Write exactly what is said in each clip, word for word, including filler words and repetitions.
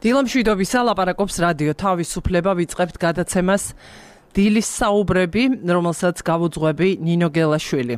დილამშვიდობისა ლაპარაკობს რადიო თავისუფლება ვიწყებთ გადაცემას დილის საუბრები, რომელსაც გავუძღვები ნინო გელაშვილი.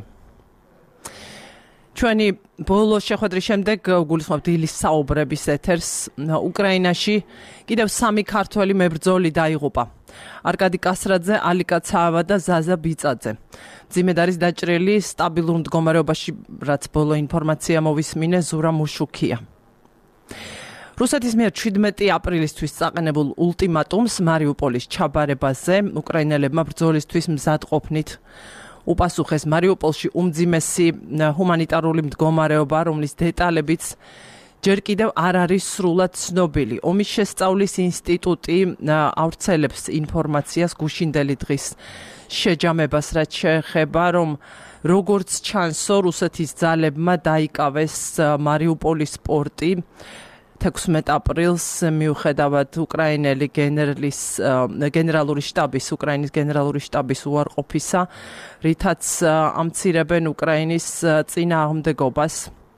ჩვენი ბოლო შეხვედრის შემდეგ გულისხმობ დილის საუბრების ეთერს უკრაინაში კიდევ სამი ქართველი მებრძოლი დაიღუპა. არკადი კასრაძე, ალიკა ცაავა და ზაზა ბიწაძე. მძიმედ არის დაჭრილი სტაბილურ მდგომარეობაში, რაც ბოლო ინფორმაცია მოვისმინე ზურა მუშუქია. რუსეთის მიერ შვიდმეტი აპრილისთვის წაყენებულ ულტიმატუმს მარიუპოლის ჩაბარებაზე უკრაინელებმა ბრძოლისთვის მზადყოფნით უპასუხეს. მარიუპოლში უმძიმესი ჰუმანიტარული მდგომარეობა, რომლის დეტალებიც ჯერ კიდევ არ არის სრულად ცნობილი. ომის შესწავლის ინსტიტუტი ავრცელებს ინფორმაციას გუშინდელი დღის შეჯამებას, რაც შეეხება, რომ როგორც ჩანსო, რუსეთის ძალებმა დაიკავეს მარიუპოლის პორტი. თექვსმეტ აპრილს მიუხედავად უკრაინელი გენერლის გენერალური შტაბის უკრაინის გენერალური შტაბის უარყოფისა, რითაც ამცირებენ უკრაინის წინააღმდეგობას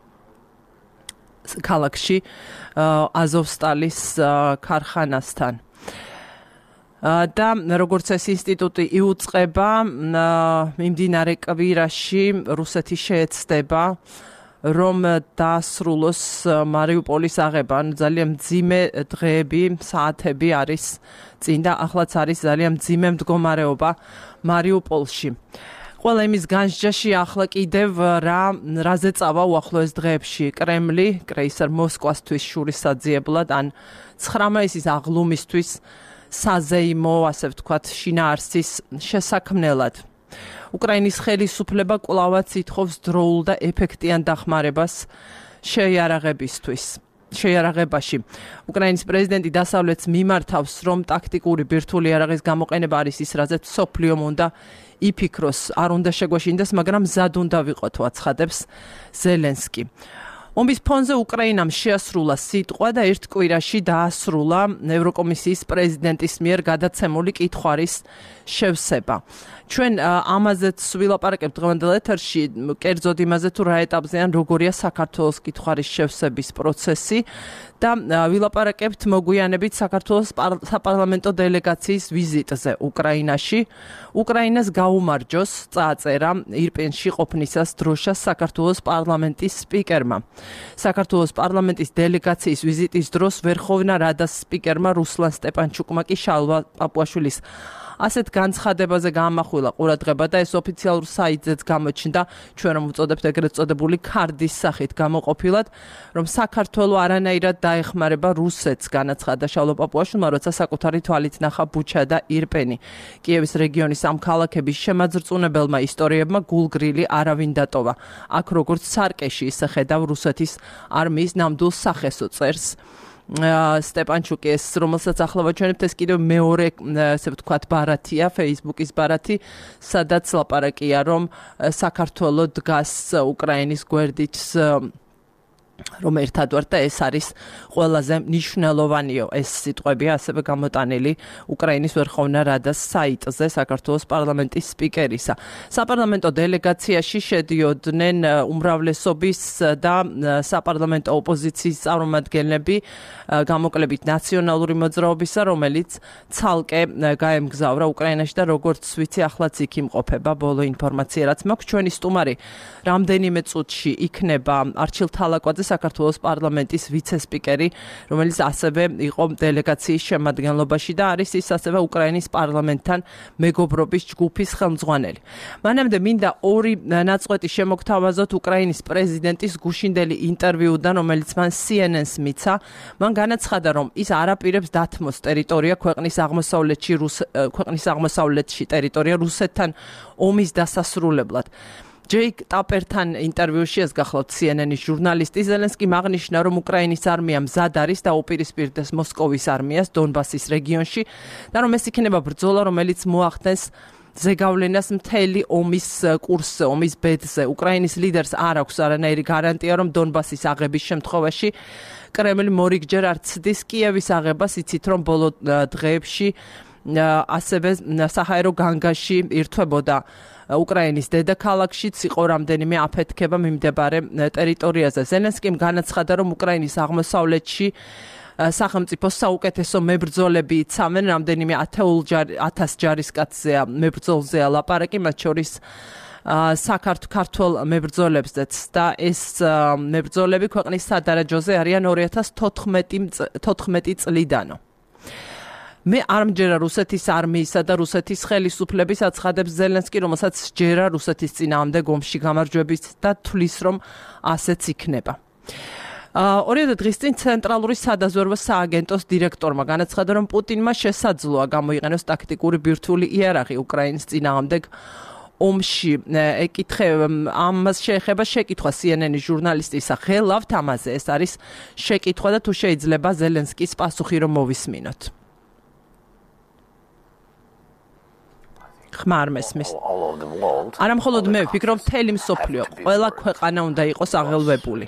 ქალაქში აზოვსტალის ქარხანასთან. და როგორც ეს ინსტიტუტი იუწყება, მიმდინარე კვირაში რუსეთი შეეცდება რომ დაასრულოს მარიუპოლის აღება. ძალიან მძიმე დღეები, საათები არის წინ და ახლაც არის ძალიან მძიმე მდგომარეობა მარიუპოლში. ყველა იმის განსჯაში ახლა კიდევ რა რაზე წავა უახლოეს დღეებში კრემლი კრეისერ მოსკოვისთვის შურისძიებლად ან ცხრამაისის აღლუმისთვის საზეიმო, ასე ვთქვათ, შინაარსის შესაქმნელად. უკრაინის ხელისუფლება კვლავაც ითხოვს დროულ და ეფექტიან დახმარებას შეიარაღებისთვის. შეიარაღებაში. უკრაინის პრეზიდენტი დასავლეთს მიმართავს, რომ ტაქტიკური ბირთვული იარაღის გამოყენება არის ის, რაზეც მსოფლიომ უნდა იფიქროს, არ უნდა შეგვეშინდეს, მაგრამ მზად უნდა ვიყოთ, აცხადებს ზელენსკი. ომის ფონზე უკრაინამ შეასრულა სიტყვა და ერთ კვირაში დაასრულა ევროკომისიის პრეზიდენტის მიერ გადაცემული კითხვარის შევსება. ჩვენ ამაზეც ვილაპარაკებთ დღევანდელ ეთერში, კერძოდ იმაზე თუ რა ეტაპზეა, როგორია საქართველოს კითხვარის შევსების პროცესი და ვილაპარაკებთ მოგვიანებით საქართველოს საპარლამენტო დელეგაციის ვიზიტზე უკრაინაში. უკრაინას გაუმარჯოს, წააწერა ირპენში ყოფნისას დროშას საქართველოს პარლამენტის სპიკერმა. საქართველოს პარლამენტის დელეგაციის ვიზიტის დროს ვერხოვნა რადას სპიკერმა რუსლან სტეპანჩუკმა კი შალვა პაპუაშვილის ასეთ განცხადებაზე გაამახვილა ყურადღება და ეს ოფიციალურ საიტზეც გამოჩნდა, ჩვენ რომ ვუწოდებთ ეგრეთ წოდებული ქარდის სახით გამოყოფილად, რომ საქართველო არანაირად დაეხმარება რუსეთს, განაცხადა შალვა პაპუაშვილმა, როცა საკუთარი თვალით ნახა ბუჩა და ირპენი. კიევის რეგიონის ამ ქალაქების შემაძრწუნებელმა ისტორიებმა გულგრილი არავინ დატოვა. აქ როგორც სარკეში ისე ხედავ რუსეთის არმიის ნამდვილ სახესო წერს სტეპანჩუკი, ეს რომელსაც ახლა ვაჩვენებთ, ეს კიდევ მეორე, ასე ვთქვათ, ბარათია, Facebook-ის ბარათი, სადაც ლაპარაკია, რომ საქართველო დგას უკრაინის გვერდით, რომ ერთად ვართ და ეს არის ყველაზე მნიშვნელოვანიო. ეს სიტყვებია ასევე გამოტანილი უკრაინის ვერხოვნა რადას საიტზე საქართველოს პარლამენტის სპიკერისა. საპარლამენტო დელეგაციაში შედიოდნენ უმრავლესობის და საპარლამენტო ოპოზიციის წარმომადგენლები, გამოკლებით ნაციონალური მოძრაობისა, რომელიც ცალკე გაემგზავრა უკრაინაში და როგორც ვიცი, ახლაც იქ იმყოფება. ბოლო ინფორმაცია, რაც მაქვს, ჩვენი სტუმარი რამდენიმე წუთში იქნება არჩილ თალაკვაძე, საქართველოს პარლამენტის ვიცე-სპიკერი, რომელიც ასევე იყო დელეგაციის შემადგენლობაში და არის ის ასევე უკრაინის პარლამენტთან მეგობრობის ჯგუფის ხელმძღვანელი. მანამდე მინდა ორი ნაწყვეტი შემოგთავაზოთ უკრაინის პრეზიდენტის გუშინდელი ინტერვიუდან, რომელიც მან C N N-ს მიცა. მან განაცხადა, რომ ის არაპირებს დათმოს ტერიტორია ქვეყნის აღმოსავლეთში, ქვეყნის აღმოსავლეთში ტერიტორია რუსეთთან ომის დასასრულებლად. ჯეიკ ტაპერთან ინტერვიუში ეს გახლავთ C N N-ის ჟურნალისტი ზელენსკი აღნიშნა, რომ უკრაინის არმია მზად არის და უპირისპირდეს მოსკოვის არმიას დონბასის რეგიონში და რომ ეს იქნება ბრძოლა, რომელიც მოახდენს ზეგავლენას მთელი ომის კურსზე, ომის ბედზე. უკრაინის ლიდერს არ აქვს არანაირი გარანტია, რომ დონბასის აღების შემთხვევაში კრემლი მორიგჯერ არ ცდის კიევის აღებას. იცით, რომ ბოლო დღეებში ასევე საჰაერო განგაში ირთვებოდა უკრაინის დედაქალაქშიც იყო რამდენიმე აფეთქება მიმდებარე ტერიტორიაზე. ზელენსკიმ განაცხადა, რომ უკრაინის აღმოსავლეთში სახელმწიფოს საუკეთესო მებრძოლები იცავენ, რამდენიმე ათას ჯარისკაცზეა მებრძოლზეა ლაპარაკი, მათ შორის საქართველოს მებრძოლებზეც და ეს მებრძოლები ქვეყნის სადარაჯოზე არიან ორი ათას თოთხმეტი წლიდანო. მე არ მჯერა რუსეთის არმიისა და რუსეთის ხელისუფლების აცხადებს ზელენსკი, რომელსაც ჯერა რუსეთის წინააღმდეგ ომში გამარჯვების და თვლის, რომ ასეც იქნება. ორიოდე დღის წინ ცენტრალური სადაზვერვო სააგენტოს დირექტორმა განაცხადა, რომ პუტინმა შესაძლოა გამოიყენოს ტაქტიკური ბირთვული იარაღი უკრაინის წინააღმდეგ ომში. ეკითხე ამას შეეხება შეკითხვა C N N-ის ჟურნალისტისა ხელავთ ამაზე. ეს არის შეკითხვა და თუ შეიძლება ზელენსკის პასუხი რომ მოვისმინოთ. ხმა არ მესმის. არა მხოლოდ მე ვფიქრობ, მთელი მსოფლიო, ყველა ქვეყანა უნდა იყოს აღელვებული.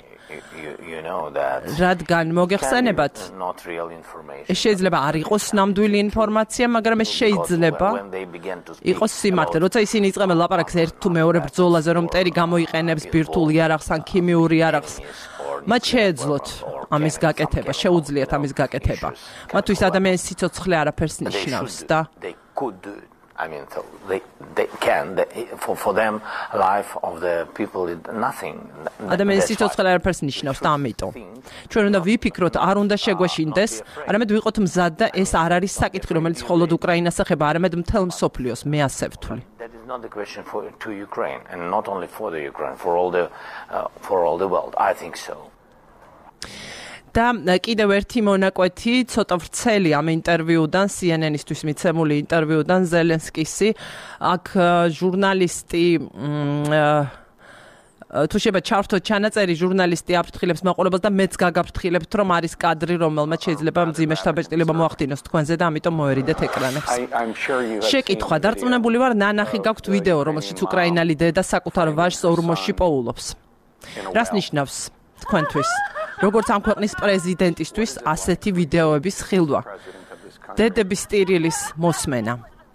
რადგან მოგეხსენებათ, ეს შეიძლება არ იყოს ნამდვილი ინფორმაცია, მაგრამ ეს შეიძლება იყოს სიმართლე. როცა ისინი იწყებენ ლაპარაკს ერთ თუ მეორე ბრძოლაზე, რომ მტერი გამოიყენებს ბირთვულ იარაღს ან ქიმიური იარაღს, მათ შეეძლოთ ამის გაკეთება, შეუძლიათ ამის გაკეთება. მათთვის ადამიანის სიცოცხლე არაფერს ნიშნავს და I mean, so they, they can, they, for, for them, life of the people is nothing. ადამიანის სიცოცხლე არაფერს ნიშნავს და ამიტომ ჩვენ უნდა ვიფიქროთ, არ უნდა შეგვეშინდეს, არამედ ვიყოთ მზად და ეს არ არის საკითხი, რომელიც მხოლოდ უკრაინას ეხება, არამედ მთელ მსოფლიოს, მე ასე ვთვლი. That is not the question for to Ukraine and not only for the Ukraine, for all the uh, for all the world. I think so. და კიდევ ერთი მონაკვეთი ცოტა ვრცელი ამ ინტერვიუდან C N N-ისთვის მიცემული ინტერვიუდან ზელენსკისი აქ ჟურნალისტი თუ შეიძლება ჩავთოთ ჩანაწერი ჟურნალისტი აფრთხილებს მაყურებელს და მეც გაგაფრთხილებთ რომ არის კადრი რომელმაც შეიძლება მძიმე შთაბეჭდილება მოახდინოს თქვენზე და ამიტომ მოერიდეთ ეკრანებს. შეკითხვა დარწმუნებული ვარ ნანახი გაქვთ ვიდეო რომელშიც უკრაინელი დედა საკუთარ ვაჟს ორმოში პოულობს. რას ნიშნავს თქვენთვის? როგორც ამ ქვეყნის პრეზიდენტისთვის ასეთი ვიდეოების ხილვა. დედების ტირილის მოსმენა.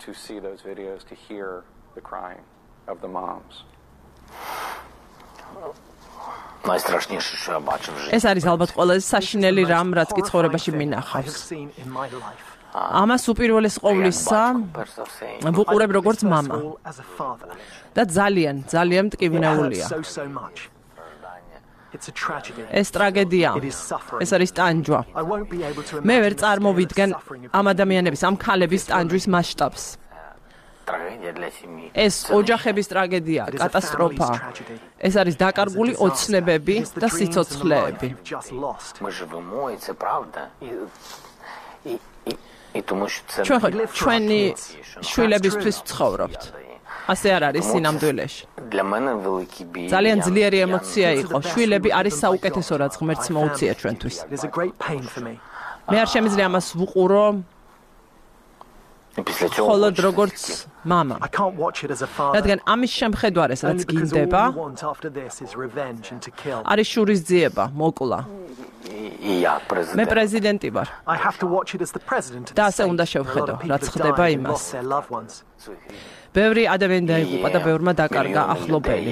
ეს არის ალბათ ყველაზე საშინელი რამ, რაც კი ცხოვრებაში მინახავს. ამას უპირველეს ყოვლისა ვუყურებ როგორც მამა. და ძალიან, ძალიან მტკივნეულია. ეს ტრაგედია, ეს არის ტანჯვა. მე ვერ წარმოვიდგენ ამ ადამიანების, ამ ქალების ტანჯვის მასშტაბს. ეს ოჯახების ტრაგედია, კატასტროფა. ეს არის დაკარგული ოცნებები და სიცოცხლეები. ჩვენი შვილებისთვის ვცხოვრობთ. ასე არ არის სინამდვილეში. ძალიან ძლიერი ემოცია იყო. შვილები არის საუკეთესო რაც ღმერთს მოუწია ჩვენთვის. მე არ შემიძლია ამას ვუყურო ხოლოდ როგორც მამა. რადგან ამის შემხედვარეს რაც გინდება არის შურის ძიება, მოკლა. მე პრეზიდენტი ვარ. და ასე უნდა შევხედო, რაც ხდება იმას. ბევრი ადამიანი დაიღუპა და ბევრმა დაკარგა ახლობელი.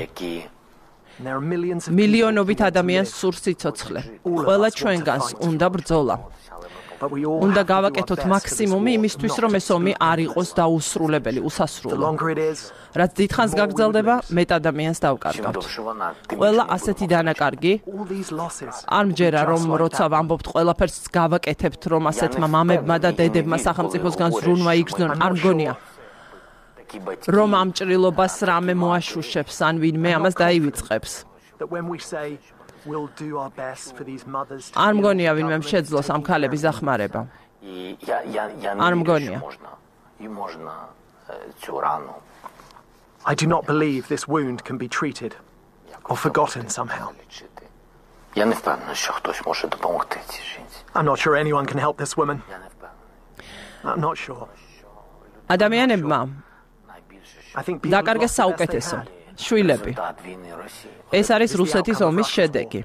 მილიონობით ადამიანს სურს სიცოცხლე. ყველა ჩვენგანს უნდა ბრძოლა. უნდა გავაკეთოთ მაქსიმუმი იმისთვის, რომ ეს ომი არ იყოს დაუსრულებელი, უსასრულო. რაც დიდხანს გაგრძელდება, მეტ ადამიანს დავკარგავთ. ყველა ასეთი დანაკარგი არ მჯერა, რომ როცა ვამბობთ ყველაფერს გავაკეთებთ, რომ ასეთმა მამებმა და დედებმა სახელმწიფოსგან ზრუნვა იგრძნონ, არ მგონია. რომ ამ ჭრილობას რამე მოაშუშებს ან ვინმე ამას დაივიწყებს. არ მგონია ვინმე შეძლოს ამ ქალების დახმარება. არ მგონია. I do not believe this wound can be treated or forgotten somehow. I'm not sure anyone can help this woman. I'm not sure. ადამიანებმა დაკარგეს საუკეთესო შვილები. ეს არის რუსეთის ომის შედეგი.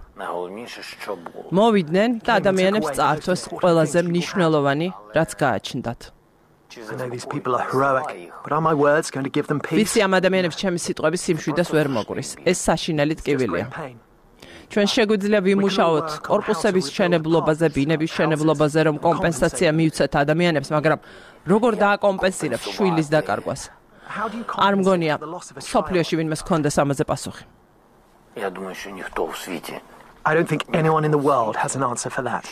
მოვიდნენ და ადამიანებს წაართვეს ყველაზე მნიშვნელოვანი, რაც გააჩნდათ. I know these people are heroic, but are my words going to give them peace? ვიცი ამ ადამიანებს ჩემი სიტყვები სიმშვიდეს ვერ მოგვრის. ეს საშინელი ტკივილია. ჩვენ შეგვიძლია ვიმუშაოთ კორპუსების შენებლობაზე, ბინების შენებლობაზე, რომ კომპენსაცია მივცეთ ადამიანებს, მაგრამ როგორ დააკომპენსირებს შვილის დაკარგვას? არ მგონია სოფლიოში ვინმეს ჰქონდეს ამაზე პასუხი. Я думаю, что никто в свете. I don't think anyone in the world has an answer for that.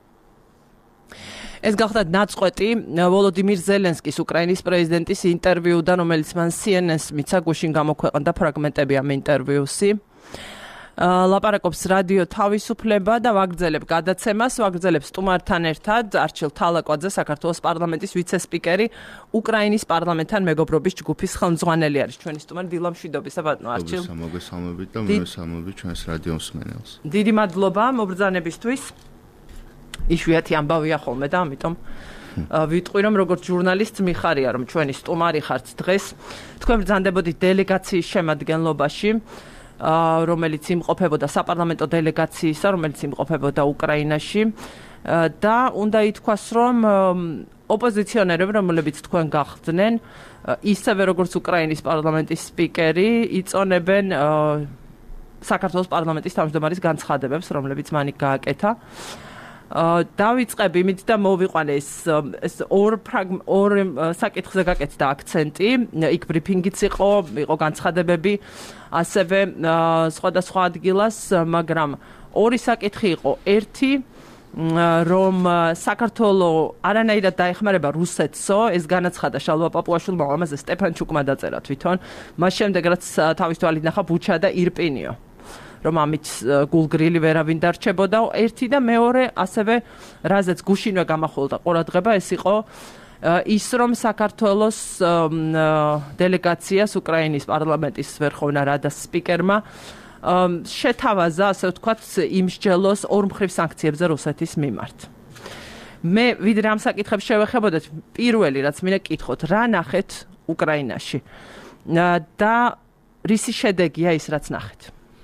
ეს გახდა ნაწყვეტი ვოლოდიმირ ზელენსკის უკრაინის პრეზიდენტის ინტერვიუდან, რომელიც მან C N N-ს მიცა, გუშინ გამოქვეყნდა ფრაგმენტები ამ ინტერვიუსი. ლაპარაკობს რადიო თავისუფლება და ვაგრძელებ გადაცემას, ვაგრძელებ სტუმართან ერთად არჩილ თალაკვაძე, საქართველოს პარლამენტის ვიცე-სპიკერი, უკრაინის პარლამენტთან მეგობრობის ჯგუფის ხელმძღვანელი არის. ჩვენი სტუმარი დილა მშვიდობისა ბატონო არჩილ. მოგესალმებით და მოგესალმებით ჩვენს რადიო მსმენელს. დიდი მადლობა მობრძანებისთვის. იშვიათი ამბავია ხოლმე და ამიტომ ვიტყვი რომ როგორც ჟურნალისტ მიხარია რომ ჩვენი სტუმარი ხართ დღეს. თქვენ ბრძანდებოდით დელეგაციის შემადგენლობაში, რომელიც იმყოფებოდა საპარლამენტო დელეგაციისა, რომელიც იმყოფებოდა უკრაინაში და უნდა ითქვას რომ ოპოზიციონერები, რომლებიც თქვენ გახდნენ, ისევე როგორც უკრაინის პარლამენტის სპიკერი, იწონებენ საქართველოს პარლამენტის თავმჯდომარის განცხადებებს, რომლებიც მან გააკეთა. დავიწყებ იმით და მოვიყვანე ეს ეს ორ ორ საკითხზე გაკეთდა აქცენტი, იქ ბრიფინგიც იყო, იყო განცხადებები, ასევე სხვადასხვა ადგილას, მაგრამ ორი საკითხი იყო. ერთი, რომ საქართველოს არანაირად დაეხმარება რუსეთსო, ეს განაცხადა შალვა პაპუაშვილმა, ამაზე სტეფანჩუკმა დაწერა თვითონ, მას შემდეგ რაც თავის თვალით ნახა ბუჩა და ირპინიო. რომ ამით გულგრილი ვერავინ დარჩებოდა. ერთი და მეორე, ასევე რაზეც გუშინვე გამახვილდა ყურადღება, ეს იყო ის, რომ საქართველოს დელეგაციას უკრაინის პარლამენტის ვერხოვნა რადას სპიკერმა შეთავაზა, ასე ვთქვათ, იმსჯელოს ორმხრივ სანქციებზე რუსეთის მიმართ. მე ვიდრე ამ საკითხებს შევეხებოდეთ, პირველი რაც მინდა გკითხოთ, რა ნახეთ უკრაინაში და რისი შედეგია ის, რაც ნახეთ?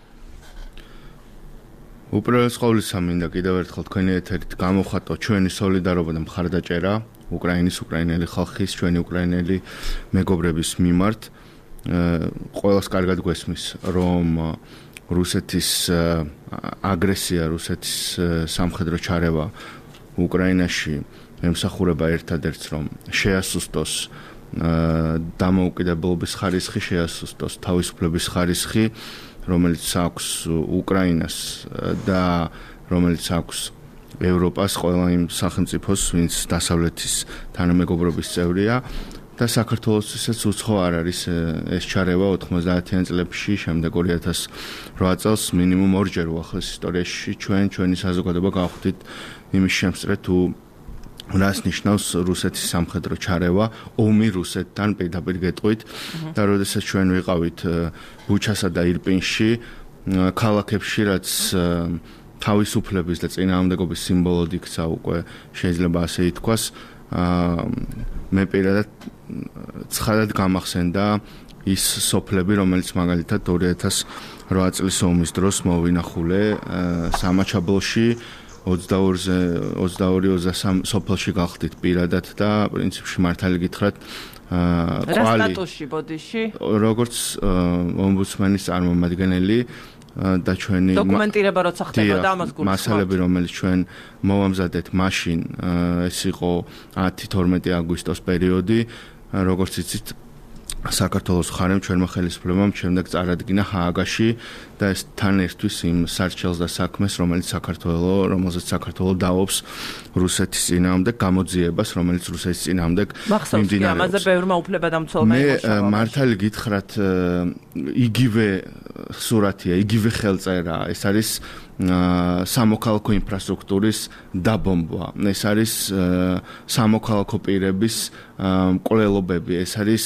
უპირველეს ყოვლისა მინდა კიდევ ერთხელ თქვენი ეთერით გამოხატო ჩვენი სოლიდარობა და მხარდაჭერა უკრაინის უკრაინელი ხალხის, ჩვენი უკრაინელი მეგობრების მიმართ. ყველას კარგად გვესმის, რომ რუსეთის აგრესია, რუსეთის სამხედრო ჩარევა უკრაინაში ემსახურება ერთადერთს, რომ შეასუსტოს დამოუკიდებლობის ხარისხი, შეასუსტოს თავისუფლების ხარისხი, რომელიც აქვს უკრაინას და რომელიც აქვს ევროპას, ყველა იმ სახელმწიფოს, ვინც დასავლეთის თანამეგობრობის წევრია და საქართველოსთვისაც უცხო არ არის ეს ჩარევა ოთხმოცდაათიან წლებში, შემდეგ ორი ათას რვა წელს მინიმუმ ორჯერ უახლეს ისტორიაში ჩვენ ჩვენი საზოგადოება გავხდით იმის შემსწრე თუ რას ნიშნავს რუსეთის სამხედრო ჩარევა, ომი რუსეთთან პირდაპირ გეტყვით და როდესაც ჩვენ ვიყავით ბუჩასა და ირპინში, ქალაქებში, რაც თავისუფლების და წინააღმდეგობის სიმბოლოდ იქცა უკვე შეიძლება ასე ითქვას, მე პირადად ცხადად გამახსენდა ის სოფლები, რომელიც მაგალითად ორი ათას რვა წლის ომის დროს მოვინახულე სამაჩაბლოში, ოცდაორზე ოცდაორი ოცდასამ სოფელში გახდით პირადად და პრინციპში მართალი გითხრათ ყვალი რა სტატუსში ბოდიში როგორც ომბუდსმენის წარმომადგენელი და ჩვენი დოკუმენტირება როცა ხდებოდა ამას გულისხმობთ მასალები რომელიც ჩვენ მოვამზადეთ მაშინ ეს იყო ათი თორმეტი აგვისტოს პერიოდი როგორც იცით საქართველოს ხარემ ჩვენმა ხელისუფლებამ შემდეგ წარადგინა ჰააგაში და ეს თან ერთვის იმ სარჩელს და საქმეს, რომელიც საქართველოს, რომელზეც საქართველოს დაობს რუსეთის წინააღმდეგ გამოძიებას, რომელიც რუსეთის წინააღმდეგ მიმდინარეობს. ამაზე ბევრმა უფლებადამცველმა იმუშავა. მე მართალი გითხრათ, იგივე სურათია, იგივე ხელწერა, ეს არის სამოქალაქო ინფრასტრუქტურის დაბომბვა. ეს არის სამოქალაქო პირების მკვლელობები, ეს არის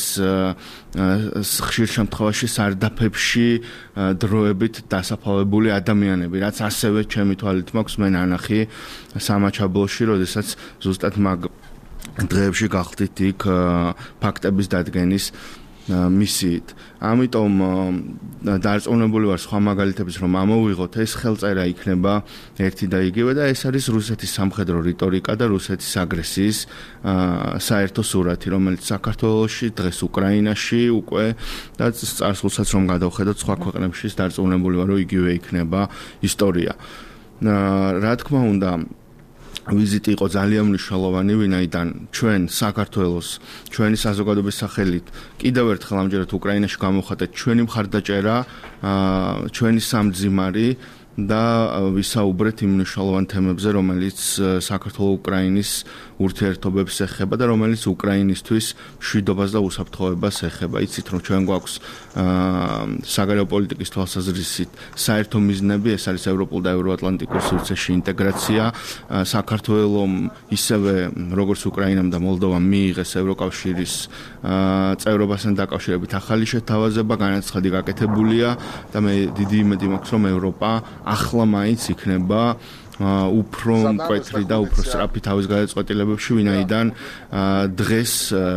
ხშირ შემთხვევაში სარდაფებში დროებით დასაფლავებული ადამიანები, რაც ასევე ჩემი თვალით მაქვს მე ნანახი სამაჩაბლოში, როდესაც ზუსტად მაგ დღეებში გახდით იქ ფაქტების დადგენის მისიით. ამიტომ დარწმუნებული ვარ სხვა მაგალითების რომ ამოვიღოთ ეს ხელწერა იქნება ერთი და იგივე და ეს არის რუსეთის სამხედრო რიტორიკა და რუსეთის აგრესიის საერთო სურათი, რომელიც საქართველოში, დღეს უკრაინაში უკვე და წარსულსაც რომ გადავხედოთ სხვა ქვეყნებში, დარწმუნებული ვარ რომ იგივე იქნება ისტორია. რა თქმა უნდა ვიზიტი იყო ძალიან მნიშვნელოვანი, ვინაიდან ჩვენ საქართველოს, ჩვენი საზოგადოების სახელით კიდევ ერთხელ ამჯერად უკრაინაში გამოვხატეთ ჩვენი მხარდაჭერა, ჩვენი სამძიმარი და ვისაუბრეთ იმ მნიშვნელოვან თემებზე, რომელიც საქართველოს-უკრაინის ურთიერთობებს ეხება და რომელიც უკრაინისთვის მშვიდობას და უსაფრთხოებას ეხება. იცით რომ ჩვენ გვაქვს საგარეო პოლიტიკის თვალსაზრისით საერთო მიზნები, ეს არის ევროპულ და ევროატლანტიკურ სივრცეში ინტეგრაცია. საქართველოს ისევე როგორც უკრაინამ და მოლდოვამ მიიღეს ევროკავშირის წევრობასთან დაკავშირებით ახალი შეთავაზება, განაცხადი გაკეთებულია და მე დიდი იმედი მაქვს რომ ევროპა ახლა მაინც იქნება უფრო მკვეთრი და უფრო სწრაფი თავის გადაწყვეტილებებში, ვინაიდან დღეს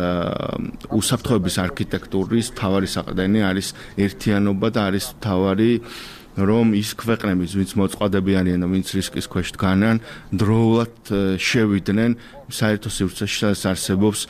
უსაფრთხოების არქიტექტურის მთავარი საყრდენი არის ერთიანობა და არის მთავარი რომ ის ქვეყნები, ვინც მოწყვლადები არიან და ვინც რისკის ქვეშ დგანან, დროულად შევიდნენ საერთო სივრცეში, სადაც არსებობს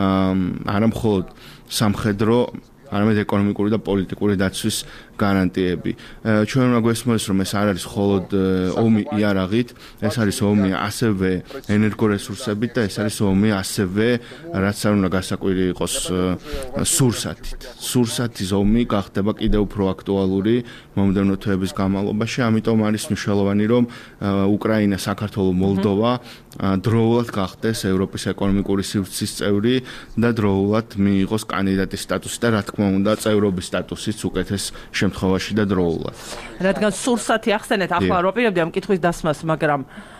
არა მხოლოდ სამხედრო, არამედ ეკონომიკური და პოლიტიკური დაცვის გარანტიები. ჩვენ უნდა გვესმოდეს, რომ ეს არ არის მხოლოდ ომი იარაღით, ეს არის ომი ასევე ენერგორესურსებით და ეს არის ომი ასევე, რაც არ უნდა გასაკვირი იყოს, სურსათით. სურსათის ომი გახდება კიდევ უფრო აქტუალური მომდევნო თვეების განმავლობაში, ამიტომ არის მნიშვნელოვანი, რომ უკრაინა, საქართველო, მოლდოვა დროულად გახდეს ევროპის ეკონომიკური სივრცის წევრი და დროულად მიიღოს კანდიდატის სტატუსი და რა თქმა უნდა წევრობის სტატუსიც უკეთეს შემთხვევაში და დროულად. რადგან სურსათი ახსენეთ, ახლა არ ვაპირებდი ამ კითხვის დასმას, მაგრამ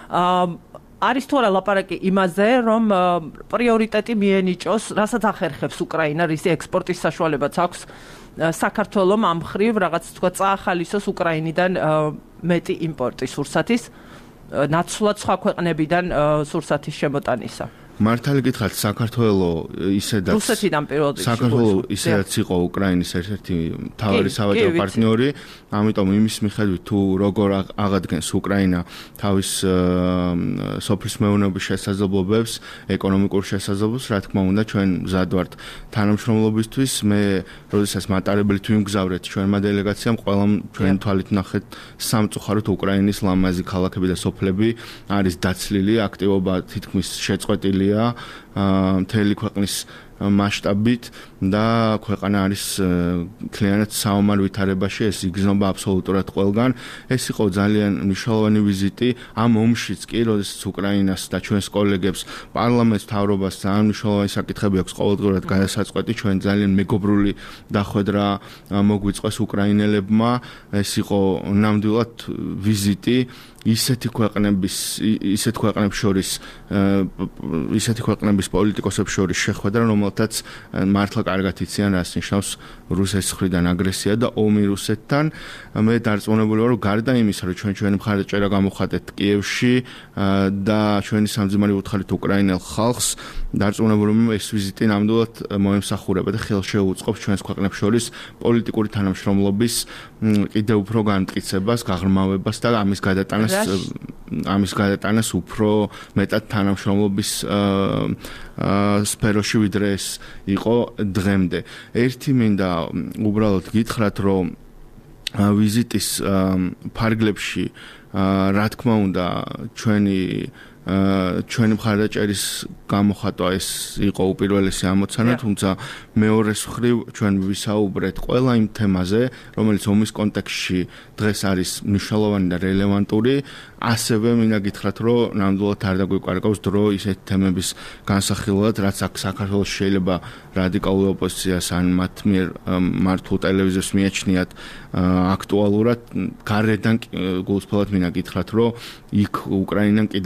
არის თუ არა ლაპარაკი იმაზე, რომ პრიორიტეტი მიენიჭოს, რასაც ახერხებს უკრაინა, რისი ექსპორტის საშუალებაც აქვს საქართველოს ამ მხრივ რაღაც თქვა წაახალისოს უკრაინიდან მეტი იმპორტი სურსათის, ნაცვლად სხვა ქვეყნებიდან სურსათის შემოტანისა. მართალი გითხრათ, საქართველოს ისედაც რუსეთიდან პირველ რიგში საქართველოს ისედაც იყო უკრაინის ერთ-ერთი მთავარი სავაჭრო პარტნიორი, ამიტომ იმის მიხედვით თუ როგორ აღადგენს უკრაინა თავის სოფლის მეურნეობის შესაძლებლობებს, ეკონომიკურ შესაძლებლობებს, რა თქმა უნდა, ჩვენ მზად ვართ თანამშრომლობისთვის. მე როდესაც მატარებლით ვიმგზავრეთ ჩვენმა დელეგაციამ, ყველა ჩვენი თვალით ნახეთ სამწუხაროდ უკრაინის ლამაზი ქალაქები და სოფლები არის დაცლილი, აქტივობა თითქმის შეწყვეტილი მთელი ქვეყნის მასშტაბით და ქვეყანა არის მთლიანად საომარ ვითარებაში, ეს იგრძნობა აბსოლუტურად ყველგან. ეს იყო ძალიან მნიშვნელოვანი ვიზიტი ამ ომშიც კი, როდესაც უკრაინას და ჩვენს კოლეგებს, პარლამენტს, მთავრობას ძალიან მნიშვნელოვანი საკითხები აქვს ყოველდღურად გადასაწყვეტი. ჩვენ ძალიან მეგობრული დახვედრა მოგვიწყვეს უკრაინელებმა. ეს იყო ნამდვილად ვიზიტი ისეთი ქვეყნების, ისეთ ქვეყნებს შორის, ისეთი ქვეყნების პოლიტიკოსებს შორის შეხვედრა, რომელთაც მართლა კარგად იციან, რას ნიშნავს რუსეთის მხრიდან აგრესია და ომი რუსეთთან. მე დარწმუნებული ვარ, რომ გარდა იმისა, რომ ჩვენ ჩვენი მხარდაჭერა გამოვხატეთ კიევში და ჩვენი სამძიმარი უთხარით უკრაინელ ხალხს, დარწმუნებული ვარ, ეს ვიზიტი ნამდვილად მოემსახურება და ხელშეუწყობს ჩვენს ქვეყნებს შორის პოლიტიკური თანამშრომლობის კიდევ უფრო განმტკიცებას, გაღრმავებას და ამის გადატანას ამის გადატანას უფრო მეტად თანამშრომლობის სფეროში ვიდრე ეს იყო დღემდე. ერთი მინდა უბრალოდ გითხრათ, რომ ვიზიტის ფარგლებში რა თქმა უნდა ჩვენი ჩვენი მხარდაჭერის გამოხატვა ეს იყო უპირველესი ამოცანა, თუმცა მეორეს მხრივ ჩვენ ვისაუბრეთ ყველა იმ თემაზე, რომელიც ომის კონტექსტში დღეს არის მნიშვნელოვანი და რელევანტური, ასევე მინდა გითხრათ, რომ ნამდვილად არ დაგვიკარგავს დრო ისეთ თემების განსახილვად, რაც აქ საქართველოს შეიძლება რადიკალური ოპოზიციას ან მათ მიერ მართულ ტელევიზიას მიაჩნიათ აქტუალურად, გარედან გულწრფელად მინდა გითხრათ, რომ იქ უკრაინამ კიდევ უფრო მეტად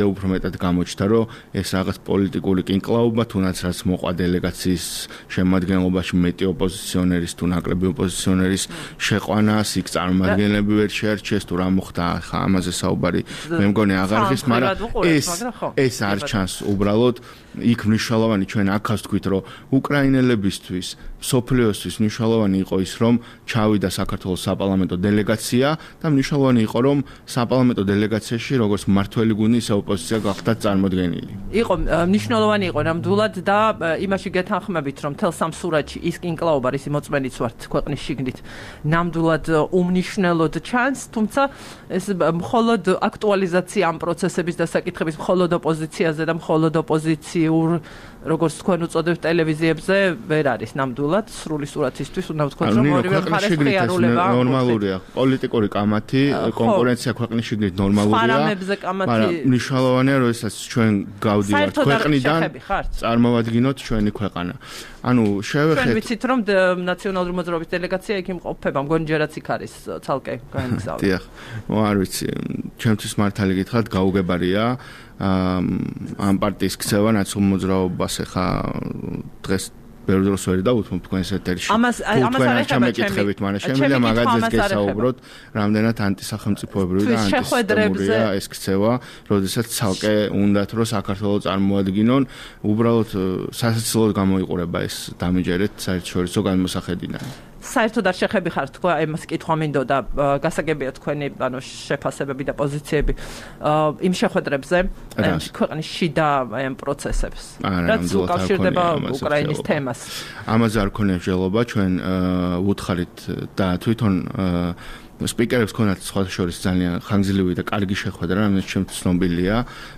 მეტად გამოჩნდა, რომ ეს რაღაც პოლიტიკური კინკლაობა, თუნდაც რაც მოყვა დელეგაციის შემადგენლობაში მეტი ოპოზიციონერის თუ ნაკლები ოპოზიციონერის შეყვანას, იქ წარმომადგენლები ვერ შეარჩიეს თუ რა მოხდა, ხა ამაზე საუბარი მე მგონი აღარ ხის, მაგრამ ეს ეს არ ჩანს უბრალოდ იქ მნიშვნელოვანი ჩვენ აქაც თქვით, რომ უკრაინელებისთვის, სოფლიოსთვის მნიშვნელოვანი იყო ის, რომ ჩავიდა საქართველოს საპარლამენტო დელეგაცია და მნიშვნელოვანი იყო, რომ საპარლამენტო დელეგაციაში როგორც მმართველი გუნდი, ისე ოპოზიცია გახდა წარმოდგენილი. იყო მნიშვნელოვანი იყო ნამდვილად და იმაში გეთანხმებით, რომ თელ სამ სურათში ის კინკლაობა, რისი მოწმენიც ვართ ქვეყნის შიგნით, ნამდვილად უმნიშვნელოდ ჩანს, თუმცა ეს მხოლოდ აქტუალიზაცია ამ პროცესების და საკითხების მხოლოდ ოპოზიციაზე და მხოლოდ ოპოზიცია როგორც თქვენ უწოდებთ ტელევიზიებზე ვერ არის ნამდვილად სრული სურათისთვის უნდა ვთქვათ რომ ორივე მხარეს ღიარულება ნორმალურია პოლიტიკური კამათი კონკურენცია ქვეყნის შიგნით ნორმალურია მაგრამ მნიშვნელოვანია რომ ესაც ჩვენ გავდივართ ქვეყნიდან წარმოვადგინოთ ჩვენი ქვეყანა ანუ შევეხეთ ჩვენ ვიცით რომ ნაციონალური მოძრაობის დელეგაცია იქ იმყოფება მგონი ჯერაც იქ არის ცალკე გაიგზავნა დიახ არ ვიცი ჩემთვის მართალი გითხრათ გაუგებარია ამ პარტიის ქცევა ნაციონალურ მოძრაობას ახლა დღეს ბევრ დროს ვერ დავუთმობ თქვენს ეთერში. ამას ამას არ ეხება, მაგრამ შემიძლია მაგაზეს გესაუბროთ, რამდენად ანტისახელმწიფოებრივი და ანტისისტემურია ეს ქცევა, როდესაც ცალკე უნდათ რომ საქართველოს წარმოადგინონ, უბრალოდ სასაცილოდ გამოიყურება ეს დამიჯერეთ საერთაშორისო განმოსახედიდან. საერთოდ არ შეხები ხარ თქვა იმას კითხვა მინდოდა გასაგებია თქვენი ანუ შეფასებები და პოზიციები იმ შეხვედრებზე ქვეყნის შიდა ამ პროცესებს რაც უკავშირდება უკრაინის თემას ამაზე არ ქონია მსჯელობა ჩვენ ვუთხარით და თვითონ სპიკერებს ქონათ სხვა შორის ძალიან ხანგრძლივი და კარგი შეხვედრა რომელიც ჩემთვის ცნობილია